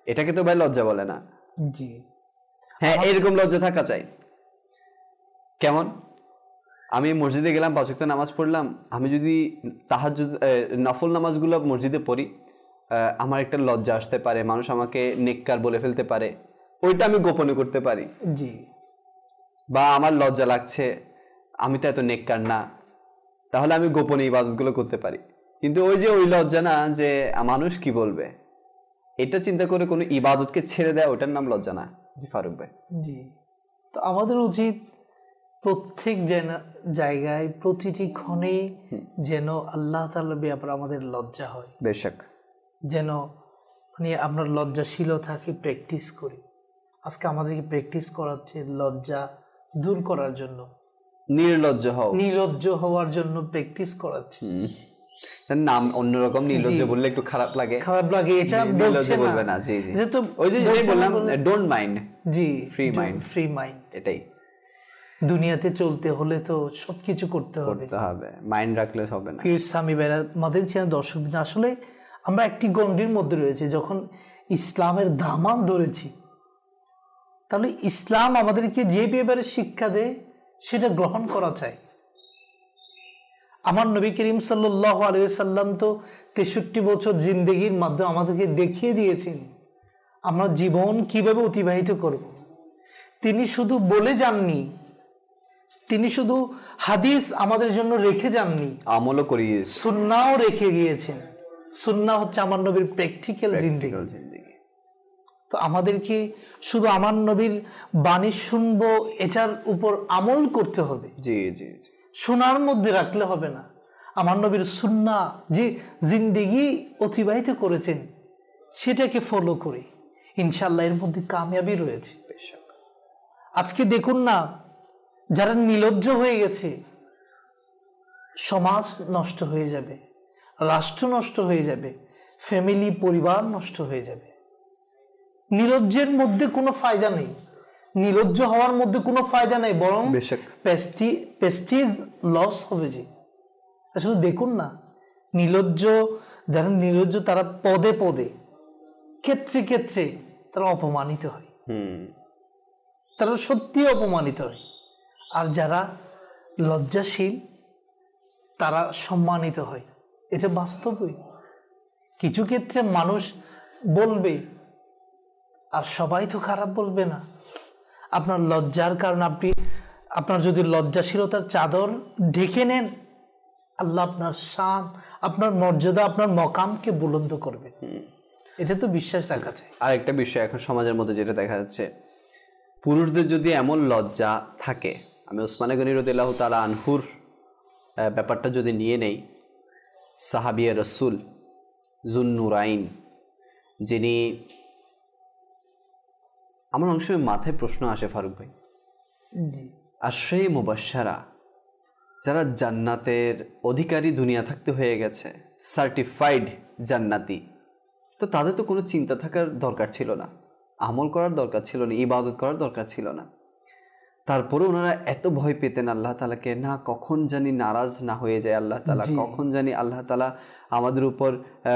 এটাকে তো ভাই লজ্জা বলে না। জি হ্যাঁ, এরকম লজ্জা থাকা চাই। কেমন? আমি মসজিদে গেলাম, 5 ওয়াক্ত নামাজ পড়লাম, আমি যদি তাহাজ্জুদ নফল নামাজগুলো মসজিদে পড়ি, আমার একটা লজ্জা আসতে পারে, মানুষ আমাকে নেককার বলে ফেলতে পারে, ওইটা আমি গোপনে করতে পারি। জি। বা আমার লজ্জা লাগছে, আমি তো এত নেককার না, তাহলে আমি গোপনে ইবাদতগুলো করতে পারি। কিন্তু ওই যে ওই লজ্জা না যে মানুষ কি বলবে, এটা চিন্তা করে কোনো ইবাদতকে ছেড়ে দেয়, ওটার নাম লজ্জা না। জি ফারুক ভাই। জি, তো আমাদের উচিত প্রত্যেক জায়গায় প্রতিটি ক্ষণে যেন আল্লাহ তাআলার ব্যাপারে আমাদের লজ্জা হয়, বেশক, যেন মানে আমরা লজ্জাশীল থাকি, প্র্যাকটিস করি। আজকে আমাদেরকে প্র্যাকটিস করাচ্ছে লজ্জা দূর করার জন্য, নির্লজ্জ হওয়ার জন্য প্র্যাকটিস করাচ্ছে। নাম অন্যরকম, নির্লজ্জ বললে একটু খারাপ লাগে, এটা বলবে না। জি জি, এটা তো ওই যে বললাম, ডোন্ট মাইন্ড। জি, ফ্রি মাইন্ড, এটাই। দুনিয়াতে চলতে হলে তো সবকিছু করতে হবে, মাইন্ড রাখলে হবে না। স্বামী বেড়া আমাদের চ্যানেল দর্শক, আসলে আমরা একটি গণ্ডির মধ্যে রয়েছে। যখন ইসলামের দামান ধরেছি, তাহলে ইসলাম আমাদেরকে যে ব্যাপারে শিক্ষা দেয় সেটা গ্রহণ করা চাই। আমার নবী করিম সাল্লাল্লাহু আলাইহি ওয়াসাল্লাম তো 63 বছর জিন্দেগির মাধ্যমে আমাদেরকে দেখিয়ে দিয়েছেন আমরা জীবন কিভাবে অতিবাহিত করব। তিনি শুধু বলে যাননি, তিনি শুধু হাদিস আমাদের জন্য রেখে যাননি, আমলও করিয়ে সুন্নাহও রেখে গিয়েছেন। সুন্নাহ হচ্ছে আমার নবীর প্র্যাকটিক্যাল জিন্দেগি। তো আমাদেরকে শুধু আমার নবীর বাণী শুনবো, এটার উপর আমল করতে হবে। জি জি, শোনার মধ্যে রাখলে হবে না। আমার নবীর সুন্নাহ যে জিন্দেগি অতিবাহিত করেছেন সেটাকে ফলো করে ইনশাআল্লাহ এর মধ্যে কামিয়াবি রয়েছে। আজকে দেখুন না, যারা নির্লজ্জ হয়ে গেছে, সমাজ নষ্ট হয়ে যাবে, রাষ্ট্র নষ্ট হয়ে যাবে, ফ্যামিলি পরিবার নষ্ট হয়ে যাবে। নির্লজ্জের মধ্যে কোনো ফায়দা নেই, নির্লজ্জ হওয়ার মধ্যে কোনো ফায়দা নেই, বরং প্রেস্টিজ লস হবে। যে আসলে দেখুন না, নির্লজ্জ যারা নির্লজ্জ তারা পদে পদে ক্ষেত্রে ক্ষেত্রে তারা অপমানিত হয়, তারা সত্যি অপমানিত হয়। আর যারা লজ্জাশীল তারা সম্মানিত হয়, এটা বাস্তবই। কিছু ক্ষেত্রে মানুষ বলবে, আর সবাই তো খারাপ বলবে না। আপনার লজ্জার কারণে আপনার যদি লজ্জাশীলতার চাদর ঢেকে নেন, আল্লাহ আপনার শান, আপনার মর্যাদা, আপনার মকামকে বুলন্দ করবে। এটা তো বিশ্বাস রাখা চাই। আর একটা বিষয় এখন সমাজের মধ্যে যেটা দেখা যাচ্ছে, পুরুষদের যদি এমন লজ্জা থাকে, আমি ওসমান গনি রাদিয়াল্লাহু তাআলা আনহুর ব্যাপারটা যদি নিয়ে নেই, সাহাবিয়ে রসুল জুন্নুরাইন, যিনি, আমার অনেক সময় মাথায় প্রশ্ন আসে ফারুক ভাই, আশরে মুবাশশারা যারা জান্নাতের অধিকারী দুনিয়া থাকতে হয়ে গেছে, সার্টিফাইড জান্নাতি, তো তাদের তো কোনো চিন্তা থাকার দরকার ছিল না, আমল করার দরকার ছিল না, ইবাদত করার দরকার ছিল না। তারপরে ওনারা এত ভয় পেতেন আল্লাহ তাআলাকে, না কখন জানি নারাজ না হয়ে যায় আল্লাহ তাআলা, কখন জানি আল্লাহ তাআলা আমাদের উপর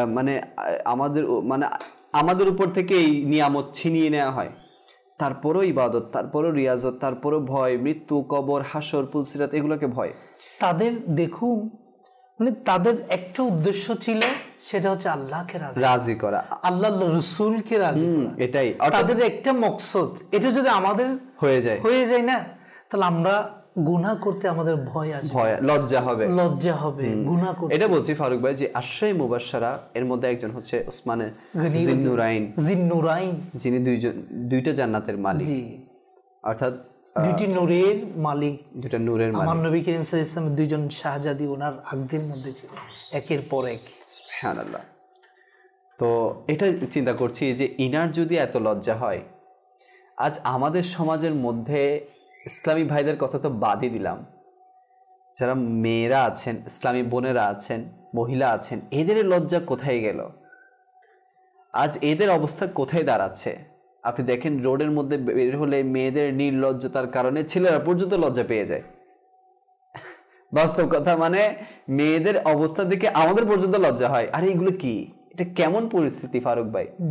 আমাদের উপর থেকে এই নিয়ামত ছিনিয়ে নেওয়া হয়। তারপরও ইবাদত, তারপরও রিয়াজত, তারপরও ভয়, মৃত্যু, কবর, হাসর, পুলসিরাত, এগুলোকে ভয়। তাদের দেখুন, মানে তাদের একটা উদ্দেশ্য ছিল, সেটা হচ্ছে আল্লাহকে রাজি করা, আল্লাহ রাসূলকে রাজি করা। এটাই তাদের একটা মকসদ। এটা যদি আমাদের হয়ে যায় না, তাহলে আমরা গুনাহ করতে আমাদের ভয় আসবে, লজ্জা হবে গুনাহ করতে। এটা বলছি ফারুক ভাই যে আশরে মুবাশশারা এর মধ্যে একজন হচ্ছে ওসমান জিন্নুরাইন, যিনি দুইটা জান্নাতের মালিক, অর্থাৎ দুইটি নূরের মালিক, দুইটা নূরের মালিক। আমার নবী করিম সাল্লাল্লাহু আলাইহি ওয়াসাল্লাম দুইজন শাহজাদি ওনার আগদের মধ্যে ছিল, একের পর এক। সুবহানাল্লাহ। তো এটা চিন্তা করছি যে ইনার যদি এত লজ্জা হয়, আজ আমাদের সমাজের মধ্যে ইসলামী ভাইদের কথা তো বাদই দিলাম, যারা মেয়েরা আছেন, ইসলামী বোনেরা আছেন, মহিলা আছেন, এদের লজ্জা কোথায় গেল? আজ এদের অবস্থা কোথায় দাঁড়াচ্ছে? আপনি দেখেন, রোডের মধ্যে বের হলে মেয়েদের নির্লজ্জতার কারণে ছেলেরা পর্যন্ত লজ্জা পেয়ে যায়। বাস্তব কথা, মানে মেয়েদের অবস্থা দেখে আমাদের পর্যন্ত লজ্জা হয়। আরে এগুলো কি? এটা কেমন পরিস্থিতি ফারুক ভাই? জি,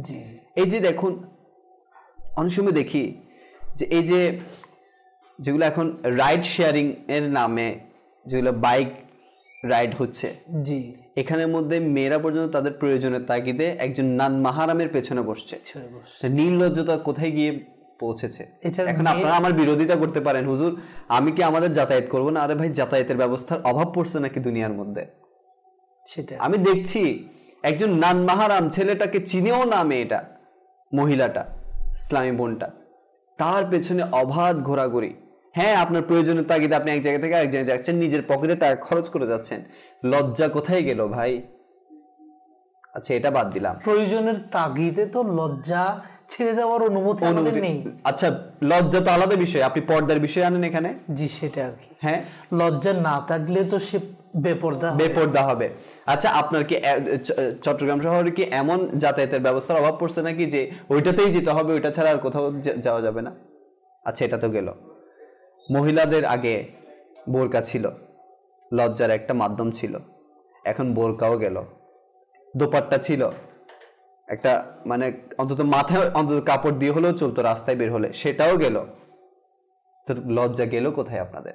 এই যে দেখুন অনেক সময় দেখি যে এই যে যেগুলো এখন রাইড শেয়ারিং এর নামে যেগুলো বাইক রাইড হচ্ছে, জি, এখানের মধ্যে মেয়েরা পর্যন্ত তাদের প্রয়োজনের তাগিদে একজন নান মাহারামের পেছনে বসছে। নির্লজ্জতা কোথায় গিয়ে পৌঁছেছে। এখন আপনারা আমার বিরোধিতা করতে পারেন, হুজুর আমি কি আমাদের যাতায়াত করব না? আরে ভাই, যাতায়াতের ব্যবস্থার অভাব পড়ছে নাকি দুনিয়ার মধ্যে? সেটা আমি দেখছি একজন নান মাহারাম ছেলেটাকে চিনেও না মেয়েটা, মহিলাটা, ইসলামী বোনটা, তার পেছনে অবাধ ঘোরাঘুরি। হ্যাঁ, আপনার প্রয়োজনের তাগিদে আপনি এক জায়গা থেকে আরেক জায়গায় যাচ্ছেন, নিজের পকেটে টাকা খরচ করে যাচ্ছেন, লজ্জা কোথায় গেল ভাই? আচ্ছা, এটা বাদ দিলাম, প্রয়োজনের তাগিদে তো লজ্জা ছেড়ে দেওয়ার অনুমতি নেই। আচ্ছা, লজ্জা তো আলাদা বিষয়, আপনি পর্দার বিষয় আনেন এখানে। জি, সেটা আর কি। হ্যাঁ, লজ্জা না থাকলে তো সে বেপর্দা হবে। আচ্ছা, আপনার কি চট্টগ্রাম শহরে কি এমন যাতায়াতের ব্যবস্থার অভাব পড়ছে নাকি যে ওইটাতেই যেতে হবে, ওইটা ছাড়া আর কোথাও যাওয়া যাবে না? আচ্ছা, এটা তো গেল। মহিলাদের আগে বোরকা ছিল, লজ্জার একটা মাধ্যম ছিল, এখন বোরকাও গেল। দোপাট্টা ছিল একটা, মানে অন্তত মাথায় অন্তত কাপড় দিয়ে হলেও চলতো রাস্তায় বের হলে, সেটাও গেল। তো লজ্জা গেল কোথায় আপনাদের?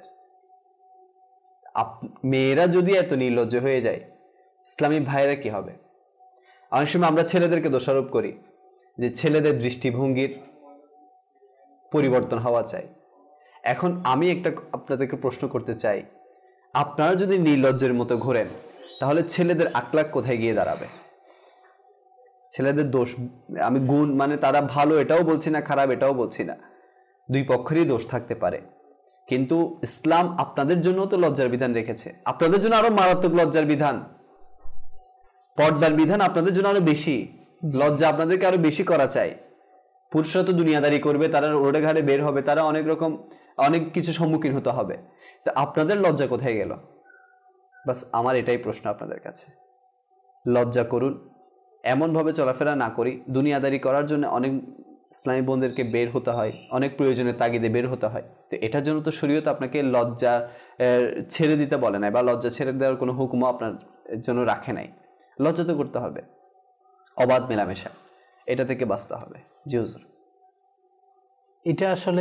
মেয়েরা যদি এত নির্লজ্জ হয়ে যায়, ইসলামী ভাইরা কি হবে? অনেক সময় আমরা ছেলেদেরকে দোষারোপ করি যে ছেলেদের দৃষ্টিভঙ্গির পরিবর্তন হওয়া চাই। এখন আমি একটা আপনাদেরকে প্রশ্ন করতে চাই, আপনারা যদি নির্লজ্জের মতো ঘোরেন তাহলে ছেলেদের আকলাক কোথায় গিয়ে দাঁড়াবে? ছেলেদের দোষ, আমি গুণ মানে তারা ভালো এটাও বলছি না, খারাপ এটাও বলছি না, দুই পক্ষেরই দোষ থাকতে পারে, কিন্তু ইসলাম আপনাদের জন্য তো লজ্জার বিধান রেখেছে, আপনাদের জন্য আরো মারাত্মক লজ্জার বিধান, পর্দার বিধান আপনাদের জন্য আরো বেশি, লজ্জা আপনাদেরকে আরো বেশি করা চাই। পুরুষরা তো দুনিয়াদারি করবে, তারা রোডে ঘাটে বের হবে, তারা অনেক কিছু সম্মুখীন হতে হবে, তা আপনাদের লজ্জা কোথায় গেল? বাস আমার এটাই প্রশ্ন আপনাদের কাছে। লজ্জা করুন, এমনভাবে চলাফেরা না করি। দুনিয়াদারি করার জন্য অনেক ইসলামী বোনদেরকে বের হতে হয়, অনেক প্রয়োজনের তাগিদে বের হতে হয়, তো এটার জন্য তো শরীয়ত আপনাকে লজ্জা ছেড়ে দিতে বলে নাই, বা লজ্জা ছেড়ে দেওয়ার কোনো হুকুমও আপনার জন্য রাখে নাই। লজ্জা তো করতে হবে, অবাধ মেলামেশা, এটা থেকে বাঁচতে হবে। জি হুজুর। এটা আসলে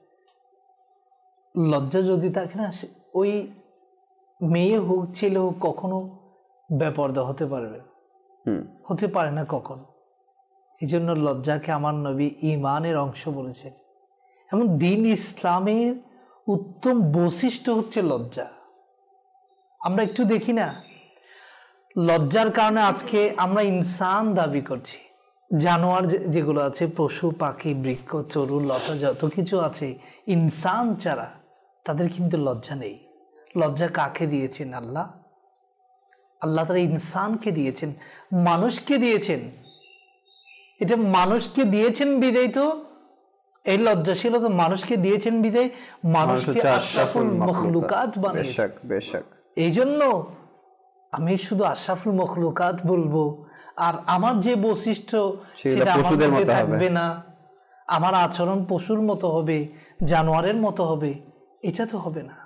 লজ্জা যদি থাকে না, ওই মেয়ে হোক ছেলে হোক কখনো বেপরদা হতে পারে না কখনো। এই জন্য লজ্জাকে আমার নবী ঈমানের অংশ বলেছেন। এমন দ্বীন ইসলামের উত্তম বৈশিষ্ট্য হচ্ছে লজ্জা। আমরা একটু দেখি না, লজ্জার কারণে আজকে আমরা ইনসান দাবি করছি। জানোয়ার যেগুলো আছে, পশু পাখি বৃক্ষ চরু লতা যত কিছু আছে, ইনসান ছাড়া তাদের কিন্তু লজ্জা নেই। লজ্জা কাকে দিয়েছেন? আল্লাহ তারা ইনসানকে দিয়েছেন, মানুষকে দিয়েছেন। এটা মানুষকে দিয়েছেন বিদায় তো এই লজ্জাশীলতা মানুষকে দিয়েছেন বিদায় মানুষকে আশরাফুল মখলুকাত বানিয়েছেন। এই জন্য আমি শুধু আশরাফুল মখলুকাত বলবো, আর আমার যে বৈশিষ্ট্য সেটা আমার মধ্যে থাকবে না, আমার আচরণ পশুর মতো হবে, জানোয়ারের মতো হবে, এটা তো হবে না।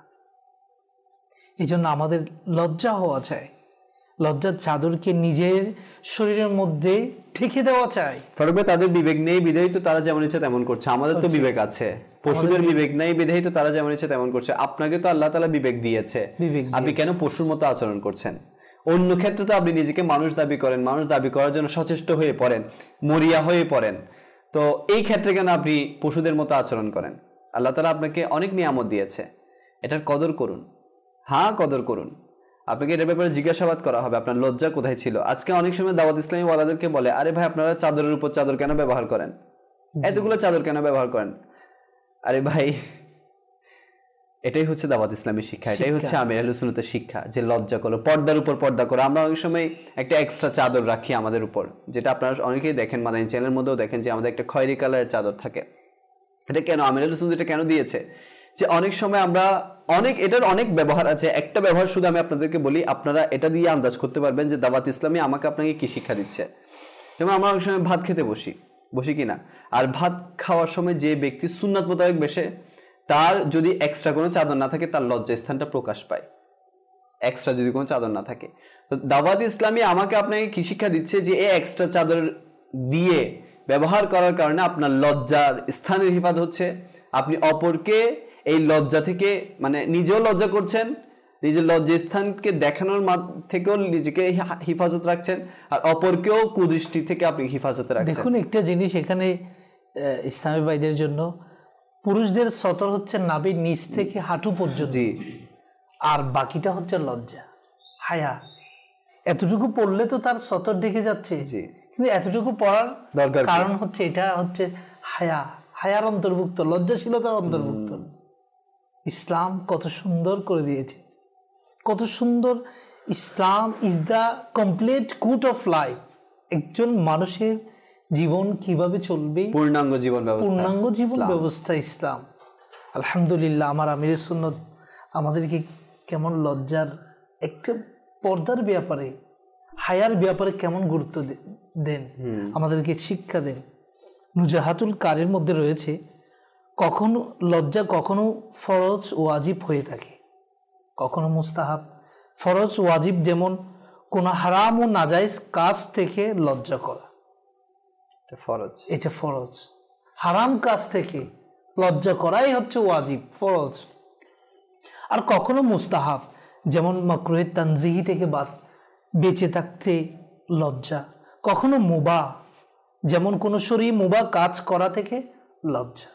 এই জন্য আমাদের লজ্জা হওয়া চাই, লজ্জার চাদরকে নিজের শরীরের মধ্যে ঠেকে দেওয়া চাই। ফরবে তাদের বিবেক নেই বিধায় তো তারা যেমন ইচ্ছে তেমন করছে, আমাদের তো বিবেক আছে। পশুদের বিবেক নেই বিধায় তো তারা যেমন ইচ্ছে তেমন করছে। আপনাকে তো আল্লাহ তাআলা বিবেক দিয়েছে, আপনি কেন পশুর মতো আচরণ করছেন? অন্য ক্ষেত্রে তো আপনি নিজেকে মানুষ দাবি করেন, মানুষ দাবি করার জন্য সচেষ্ট হয়ে পড়েন, মরিয়া হয়ে পড়েন, তো এই ক্ষেত্রে কেন আপনি পশুদের মতো আচরণ করেন? আল্লাহ তাআলা আপনাকে অনেক নিয়ামত দিয়েছে, এটার কদর করুন। হ্যাঁ, কদর করুন। আপনাকে এটার ব্যাপারে জিজ্ঞাসাবাদ করা হবে, আপনার লজ্জা কোথায় ছিল। আজকে অনেক সময় দাওয়াত ইসলামী ওয়ালাদেরকে বলে, আরে ভাই আপনারা চাদরের উপর চাদর কেন ব্যবহার করেন, এতগুলো চাদর কেন ব্যবহার করেন? আরে ভাই, এটাই হচ্ছে দাওয়াত ইসলামী শিক্ষা, এটাই হচ্ছে আমির আহলে সুন্নাতের শিক্ষা, যে লজ্জা করো, পর্দার উপর পর্দা করো। আমরা অনেক সময় একটা এক্সট্রা চাদর রাখি আমাদের উপর, যেটা আপনারা অনেকেই দেখেন, মাদানী চ্যানেলের মধ্যেও দেখেন যে আমাদের একটা খয়েরি কালারের চাদর থাকে। এটা কেন আমির আহলে সুন্নাত এটা কেন দিয়েছে? যে অনেক সময় আমরা এটার অনেক ব্যবহার আছে। একটা ব্যবহার শুধু আমি আপনাদেরকে বলি, আপনারা এটা দিয়ে আন্দাজ করতে পারবেন যে দাওয়াত ইসলামী আপনাকে কি শিক্ষা দিচ্ছে। যেমন আমরা অনেক সময় ভাত খেতে বসি কিনা, আর ভাত খাওয়ার সময় যে ব্যক্তি সুন্নাত মোতাবেক বসে, তার যদি এক্সট্রা কোনো চাদর না থাকে, তার লজ্জা স্থানটা প্রকাশ পায়, এক্সট্রা যদি কোনো চাদর না থাকে। তো দাওয়াত ইসলামী আপনাকে কি শিক্ষা দিচ্ছে, যে এই এক্সট্রা চাদর দিয়ে ব্যবহার করার কারণে আপনার লজ্জার স্থানের হিফাজত হচ্ছে, আপনি অপরকে এই লজ্জা থেকে মানে নিজেও লজ্জা করছেন, নিজের লজ্জা স্থানকে দেখানোর থেকেও নিজেকে হিফাজত রাখছেন, আর অপরকেও কুদৃষ্টি থেকে আপনি হিফাজতে রাখছেন। দেখুন একটা জিনিস এখানে ইসলামী ভাইদের জন্য, পুরুষদের সতর হচ্ছে নাভির নিচ থেকে হাঁটু পর্যন্ত, আর বাকিটা হচ্ছে লজ্জা, হায়া। এতটুকু পড়লে তো তার সতর ঢেকে যাচ্ছে, কিন্তু এতটুকু পড়ার কারণ হচ্ছে এটা হচ্ছে হায়া, হায়ার অন্তর্ভুক্ত, লজ্জাশীলতার অন্তর্ভুক্ত। ইসলাম কত সুন্দর করে দিয়েছে, কত সুন্দর। Islam is the complete code of life. একজন মানুষের জীবন কিভাবে চলবে, পূর্ণাঙ্গ জীবন ব্যবস্থা ইসলাম। আলহামদুলিল্লাহ, আমার আমিরের সুন্নত আমাদেরকে কেমন লজ্জার একটা পর্দার ব্যাপারে, হায়ার ব্যাপারে কেমন গুরুত্ব দেন, আমাদেরকে শিক্ষা দেন। নুজাহাতুল কারির মধ্যে রয়েছে, কখনো লজ্জা কখনো ফরজ ওয়াজিব হয়ে থাকে, কখনো মুস্তাহাব। ফরজ ওয়াজিব যেমন কোনো হারাম ও নাজায়েজ কাজ থেকে লজ্জা করা, এটা ফরজ। হারাম কাজ থেকে লজ্জা করাই হচ্ছে ওয়াজিব, ফরজ। আর কখনো মুস্তাহাব, যেমন মাকরুহে তানজিহি থেকে বেঁচে থাকতে লজ্জা। কখনো মুবাহ, যেমন কোনো শরঈ মুবাহ কাজ করা থেকে লজ্জা।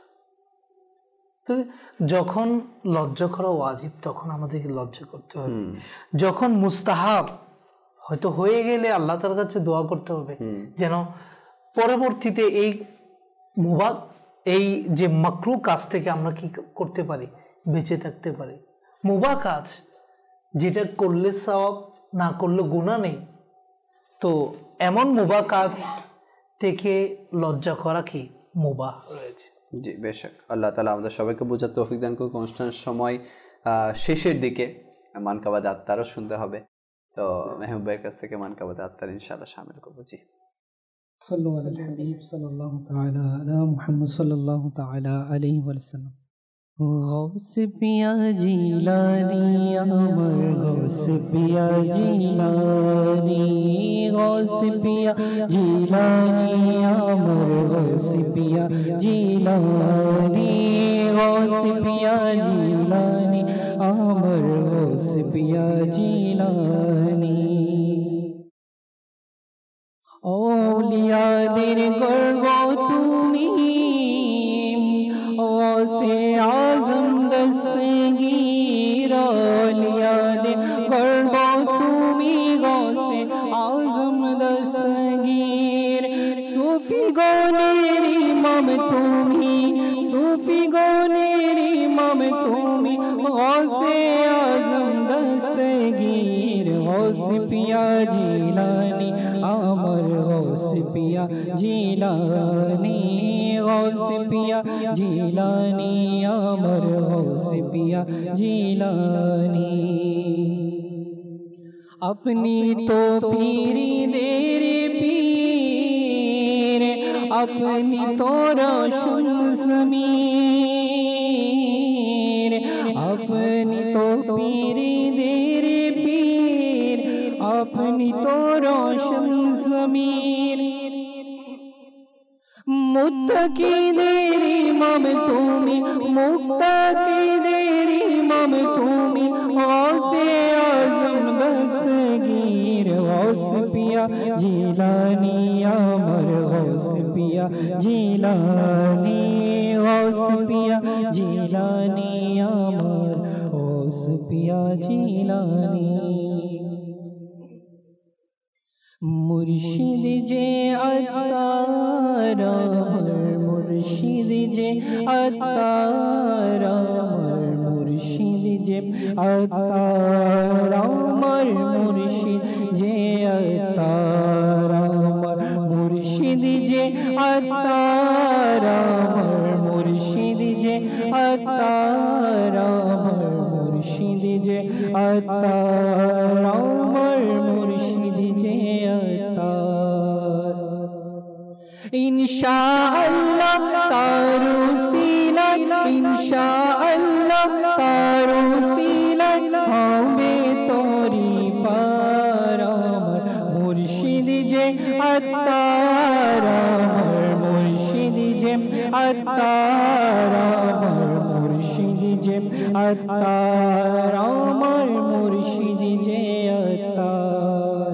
তো যখন লজ্জা করা ওয়াজিব তখন আমাদেরকে লজ্জা করতে হবে। যখন মুস্তাহাব হয়তো হয়ে গেলে আল্লাহ তার কাছে দোয়া করতে হবে যেন পরবর্তীতে এই মুবাহ, এই যে মাকরু কাজ থেকে আমরা কি করতে পারি, বেঁচে থাকতে পারি। মুবাহ কাজ যেটা করলে সওয়াব, না করলে গুনাহ নেই, তো এমন মুবাহ কাজ থেকে লজ্জা করা কি মুবাহ রয়েছে। জি বেশক, আল্লাহ তাআলা আমাদের সবাইকে বোঝার তৌফিক দান করুন। অনুষ্ঠানের সময় শেষের দিকে মানকাবাদ আত্মারও শুনতে হবে, তো মেহবুব ভাইয়ের কাছ থেকে মানকাবাদ আত্মার ইনশাআল্লাহ শামিল করবো। জি সাল্লু আলাল হাবিব সাল্লাল্লাহু তাআলা আলা মুহাম্মদ সাল্লাল্লাহু তাআলা আলাইহি ওয়া সাল্লাম। গৌস পিয়া জিলানি আমার গৌস পিয়া জিলানি, গৌস পিয়া জিলানি আমার গৌস পিয়া জিলানি, গৌস পিয়া জিলানি আমার গৌস পিয়া জিলানি। औलियाদের গর্ব তুমি, গৌসে আজম দস্তগীর। औलियाদের গর্ব তুমি, গৌসে আজম দস্তগীর। সুফি গণের ইমাম তুমি, সুফি গণের ইমাম তুমি, গৌসে আজম দস্তগীর। গৌস পিয়া জিলানি আমার গৌস পিয়া জিলানি, গৌস পিয়া জিলানি আমার গৌস পিয়া জিলানি। अपनी तो पीरी देरे पीर, अपनी तो रोशन ज़मीर। अपनी तो पीरी देरे पीर, अपनी तो रोशन ज़मीर। मुत्तकीदेर इमाम तुमी, मुत्तकीदेर इमाम तुमी, गौसे आज़म दस्तगीर। गौस पिया जिलानी अमर गौस पिया जिलानी, गौस पिया जिलानी अमर गौस पिया जिलानी। मुर्शिद जे अत्तार, मुर्शिद जे अत्तार, मुर्शिद जे अत्तार, मुर्शिद जे अत्तार, मुर्शिद जे अत्तार, मुर्शिद जे अत्तार, मुर्शिद जे अत्तार, मुर्शिद जे अत्तार। इंशाअल्लाह तारू सीलाय, इंशाअल्लाह तारू सीलाय হবে তোরি পার। মুর্শিদ যে আত্মার, আত্মার আমার মুর্শিদ যে আত্মার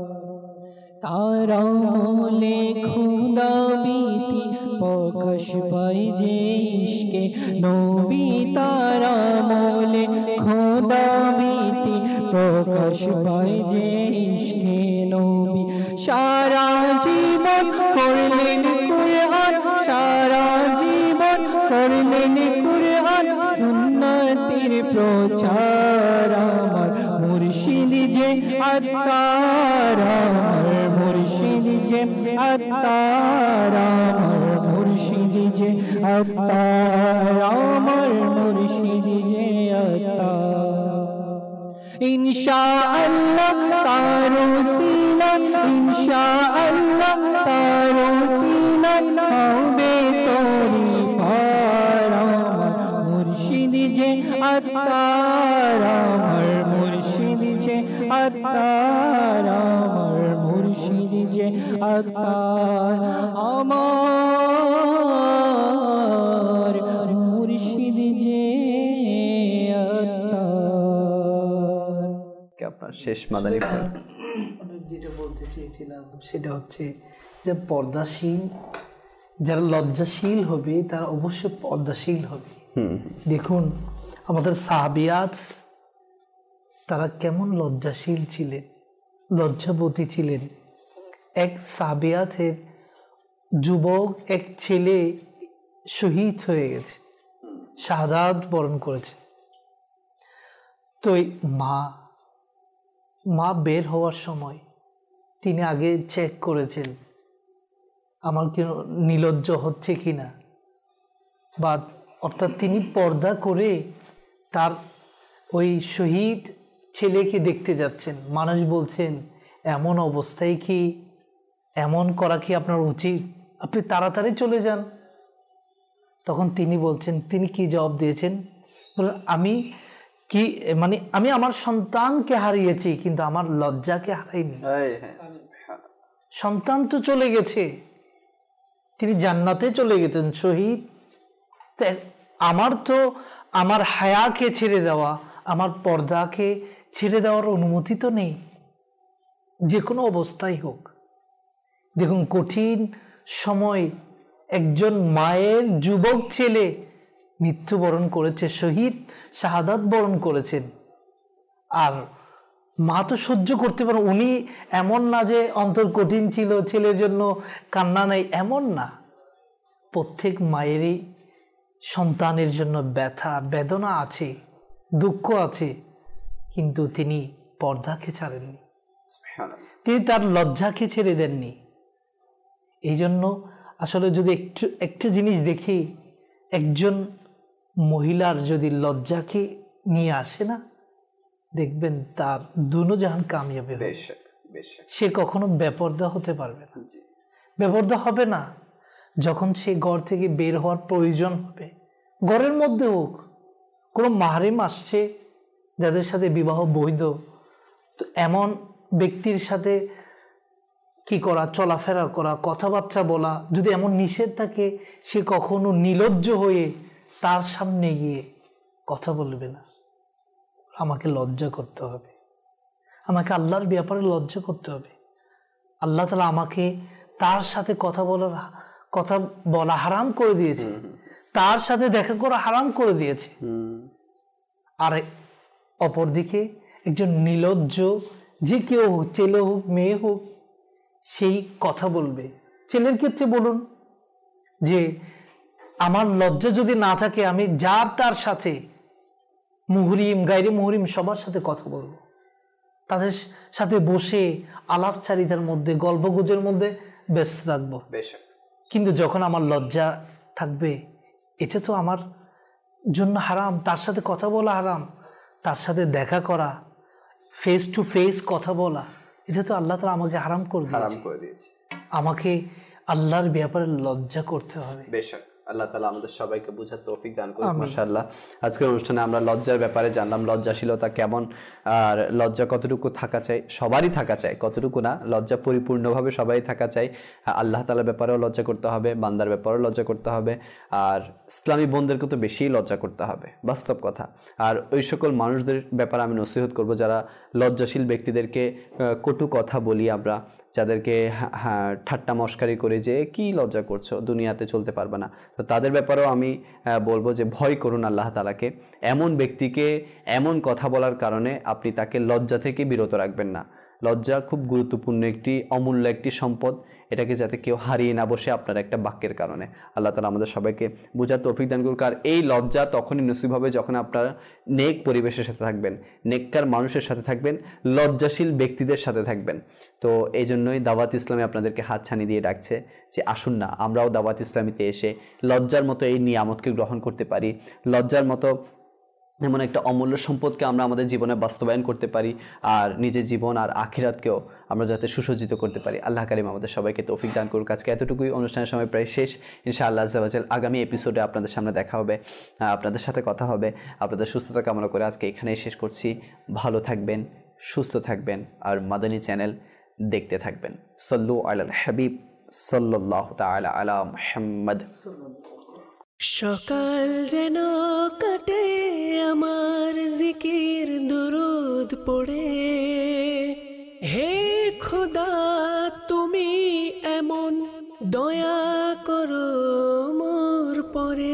তারা মোলে খুদা বিতি প্রকাশ পায় যে ইশকে নবী তারা মোলে খুদা বিতি প্রকাশ পায় যে ইশকে নবী সারা জীবন করলেন কুরআন সারা জীবন করলেন কুরআন সুন্নতের প্রচার আমার মুর্শিদ যে আত্মার আমার মুর্শিদ যে আত্মার আমার মুর্শিদ যে আত্মার আমার মুর্শিদ যে আত্মার ইনশাআল্লাহ তার ওসিলা ইনশাআল্লাহ তার ওসিলা হবে তোরি পার আমার মুর্শিদ যে আত্মার আমার মুর্শিদ যে আত্মার আমার মুর্শিদ যে আত্মার আমার মুর্শিদ যে আত্মার। আপনার শেষ মাদানী ফল যেটা বলতে চেয়েছিলাম সেটা হচ্ছে যে পর্দাশীল যারা লজ্জাশীল হবে তারা অবশ্যই পর্দাশীল হবে। দেখুন আমাদের সাহাবিয়াত তারা কেমন লজ্জাশীল ছিলেন, লজ্জাবতী ছিলেন। এক সাহাবিয়াতের যুবক এক ছেলে শহীদ হয়ে গেছে, শাহাদাত বরণ করেছে। তো মা বের হওয়ার সময় তিনি আগে চেক করেছেন আমার কি নিলজ্জ হচ্ছে কিনা, বা অর্থাৎ তিনি পর্দা করে তার ওই শহীদ ছেলেকে দেখতে যাচ্ছেন। মানুষ বলছেন এমন অবস্থায় কি এমন করা কি আপনার উচিত, আপনি তাড়াতাড়ি চলে যান। তখন তিনি বলছেন, তিনি কি জবাব দিয়েছেন, আমি কি মানে আমি আমার সন্তানকে হারিয়েছি কিন্তু আমার লজ্জাকে হারাইনি। সন্তান তো চলে গেছে, তিনি জান্নাতে চলে গেছেন শহীদ, আমার হায়াকে ছেড়ে দেওয়া, আমার পর্দাকে ছেড়ে দেওয়ার অনুমতি তো নেই, যে কোনো অবস্থায় হোক। দেখুন কঠিন সময় একজন মায়ের যুবক ছেলে মৃত্যুবরণ করেছে, শহীদ শাহাদাত বরণ করেছেন, আর মা তো সহ্য করতে পারেন। উনি এমন না যে অন্তর কঠিন ছিল, ছেলের জন্য কান্না নেই, এমন না। প্রত্যেক মায়েরই সন্তানের জন্য ব্যথা বেদনা আছে, দুঃখ আছে, কিন্তু তিনি পর্দাকে ছাড়েননি, তিনি তার লজ্জাকে ছেড়ে দেননি। এই জন্য আসলে যদি একটা জিনিস দেখি, একজন মহিলার যদি লজ্জাকে নিয়ে আসে না, দেখবেন তার দুনো জাহান কামিয়াবি হবে। সে কখনো বেপরদা হতে পারবে না, বেপরদা হবে না। যখন সে ঘর থেকে বের হওয়ার প্রয়োজন হবে, ঘরের মধ্যে হোক, কোনো মাহরিম আসছে যাদের সাথে বিবাহ বৈধ, তো এমন ব্যক্তির সাথে কি করা, চলাফেরা করা, কথাবার্তা বলা যদি এমন নিষেধ থাকে, সে কখনো নিলজ্জ হয়ে তার সামনে গিয়ে কথা বলবে না। আমাকে লজ্জা করতে হবে, আমাকে আল্লাহর ব্যাপারে লজ্জা করতে হবে। আল্লাহ তাআলা আমাকে তার সাথে কথা বলা হারাম করে দিয়েছে, তার সাথে দেখা করা হারাম করে দিয়েছে। আর অপরদিকে একজন নিলজ্জ যে কেউ হোক, ছেলে হোক মেয়ে হোক, সেই কথা বলবে। ছেলের ক্ষেত্রে বলুন যে আমার লজ্জা যদি না থাকে, আমি যার তার সাথে মুহরিম গায়রে মুহরিম সবার সাথে কথা বলবো, তাদের সাথে বসে আলাপচারিতার মধ্যে গল্পগুজবের মধ্যে ব্যস্ত থাকবো। কিন্তু যখন আমার লজ্জা থাকবে, এটা তো আমার জন্য হারাম, তার সাথে কথা বলা হারাম, তার সাথে দেখা করা, ফেস টু ফেস কথা বলা, এটা তো আল্লাহ তাআলা আমাকে হারাম করে দিয়েছে। আমাকে আল্লাহর ব্যাপারে লজ্জা করতে হবে। আল্লাহ তাআলা আমাদের সবাইকে বুঝার তৌফিক দান করুন। মাশাআল্লাহ, আজকের অনুষ্ঠানে আমরা লজ্জার ব্যাপারে জানলাম, লজ্জাশীলতা কেমন, আর লজ্জা কতটুকু থাকা চাই, সবারই থাকা চাই, কতটুকু না, লজ্জা পরিপূর্ণভাবে সবাই থাকা চাই। আল্লাহ তাআলার ব্যাপারেও লজ্জা করতে হবে, বান্দার ব্যাপারেও লজ্জা করতে হবে, আর ইসলামী বোনদেরকে তো বেশিই লজ্জা করতে হবে, বাস্তব কথা। আর ওই সকল মানুষদের ব্যাপারে আমি নসিহত করব যারা লজ্জাশীল ব্যক্তিদেরকে কটু কথা বলি আমরা, যাদেরকে ঠাট্টা মস্কারি করে যে কি লজ্জা করছো, দুনিয়াতে চলতে পারবে না, তো তাদের ব্যাপারেও আমি বলবো যে ভয় করুন আল্লাহ তাআলাকে। এমন ব্যক্তিকে এমন কথা বলার কারণে আপনি তাকে লজ্জা থেকে বিরত রাখবেন না। লজ্জা খুব গুরুত্বপূর্ণ একটি অমূল্য একটি সম্পদ, এটাকে যাতে কেউ হারিয়ে না বসে আপনার একটা বাক্যের কারণে। আল্লাহ তাআলা আমাদের সবাইকে বোঝার তৌফিক দান করুক। আর এই লজ্জা তখনই নসিব হবে যখন আপনারা নেক পরিবেশের সাথে থাকবেন, নেককার মানুষের সাথে থাকবেন, লজ্জাশীল ব্যক্তিদের সাথে থাকবেন। তো এই জন্যই দাওয়াত ইসলামী আপনাদেরকে হাতছানি দিয়ে ডাকছে যে আসুন না আমরাও দাওয়াত ইসলামীতে এসে লজ্জার মতো এই নিয়ামতকে গ্রহণ করতে পারি, লজ্জার মতো এমন একটা অমূল্য সম্পদকে আমরা আমাদের জীবনে বাস্তবায়ন করতে পারি, আর নিজের জীবন আর আখিরাতকেও আমরা যাতে সুসজ্জিত করতে পারি। আল্লাহ কারীম আমাদের সবাইকে তৌফিক দান করুক। আজকে এতটুকুই, অনুষ্ঠানের সময় প্রায় শেষ। ইনশাআল্লাহ আজ্জা ওয়া জাল আগামী এপিসোডে আপনাদের সামনে দেখা হবে, আপনাদের সাথে কথা হবে। আপনাদের সুস্থতা কামনা করে আজকে এখানেই শেষ করছি। ভালো থাকবেন, সুস্থ থাকবেন, আর মাদানী চ্যানেল দেখতে থাকবেন। সাল্লু আলাল হাবিব সাল্লাল্লাহু তাআলা আলা মুহাম্মদ। সকাল যেন কাটে আমার জিকির দুরুদ পড়ে, হে খোদা তুমি এমন দয়া করো মোর পরে।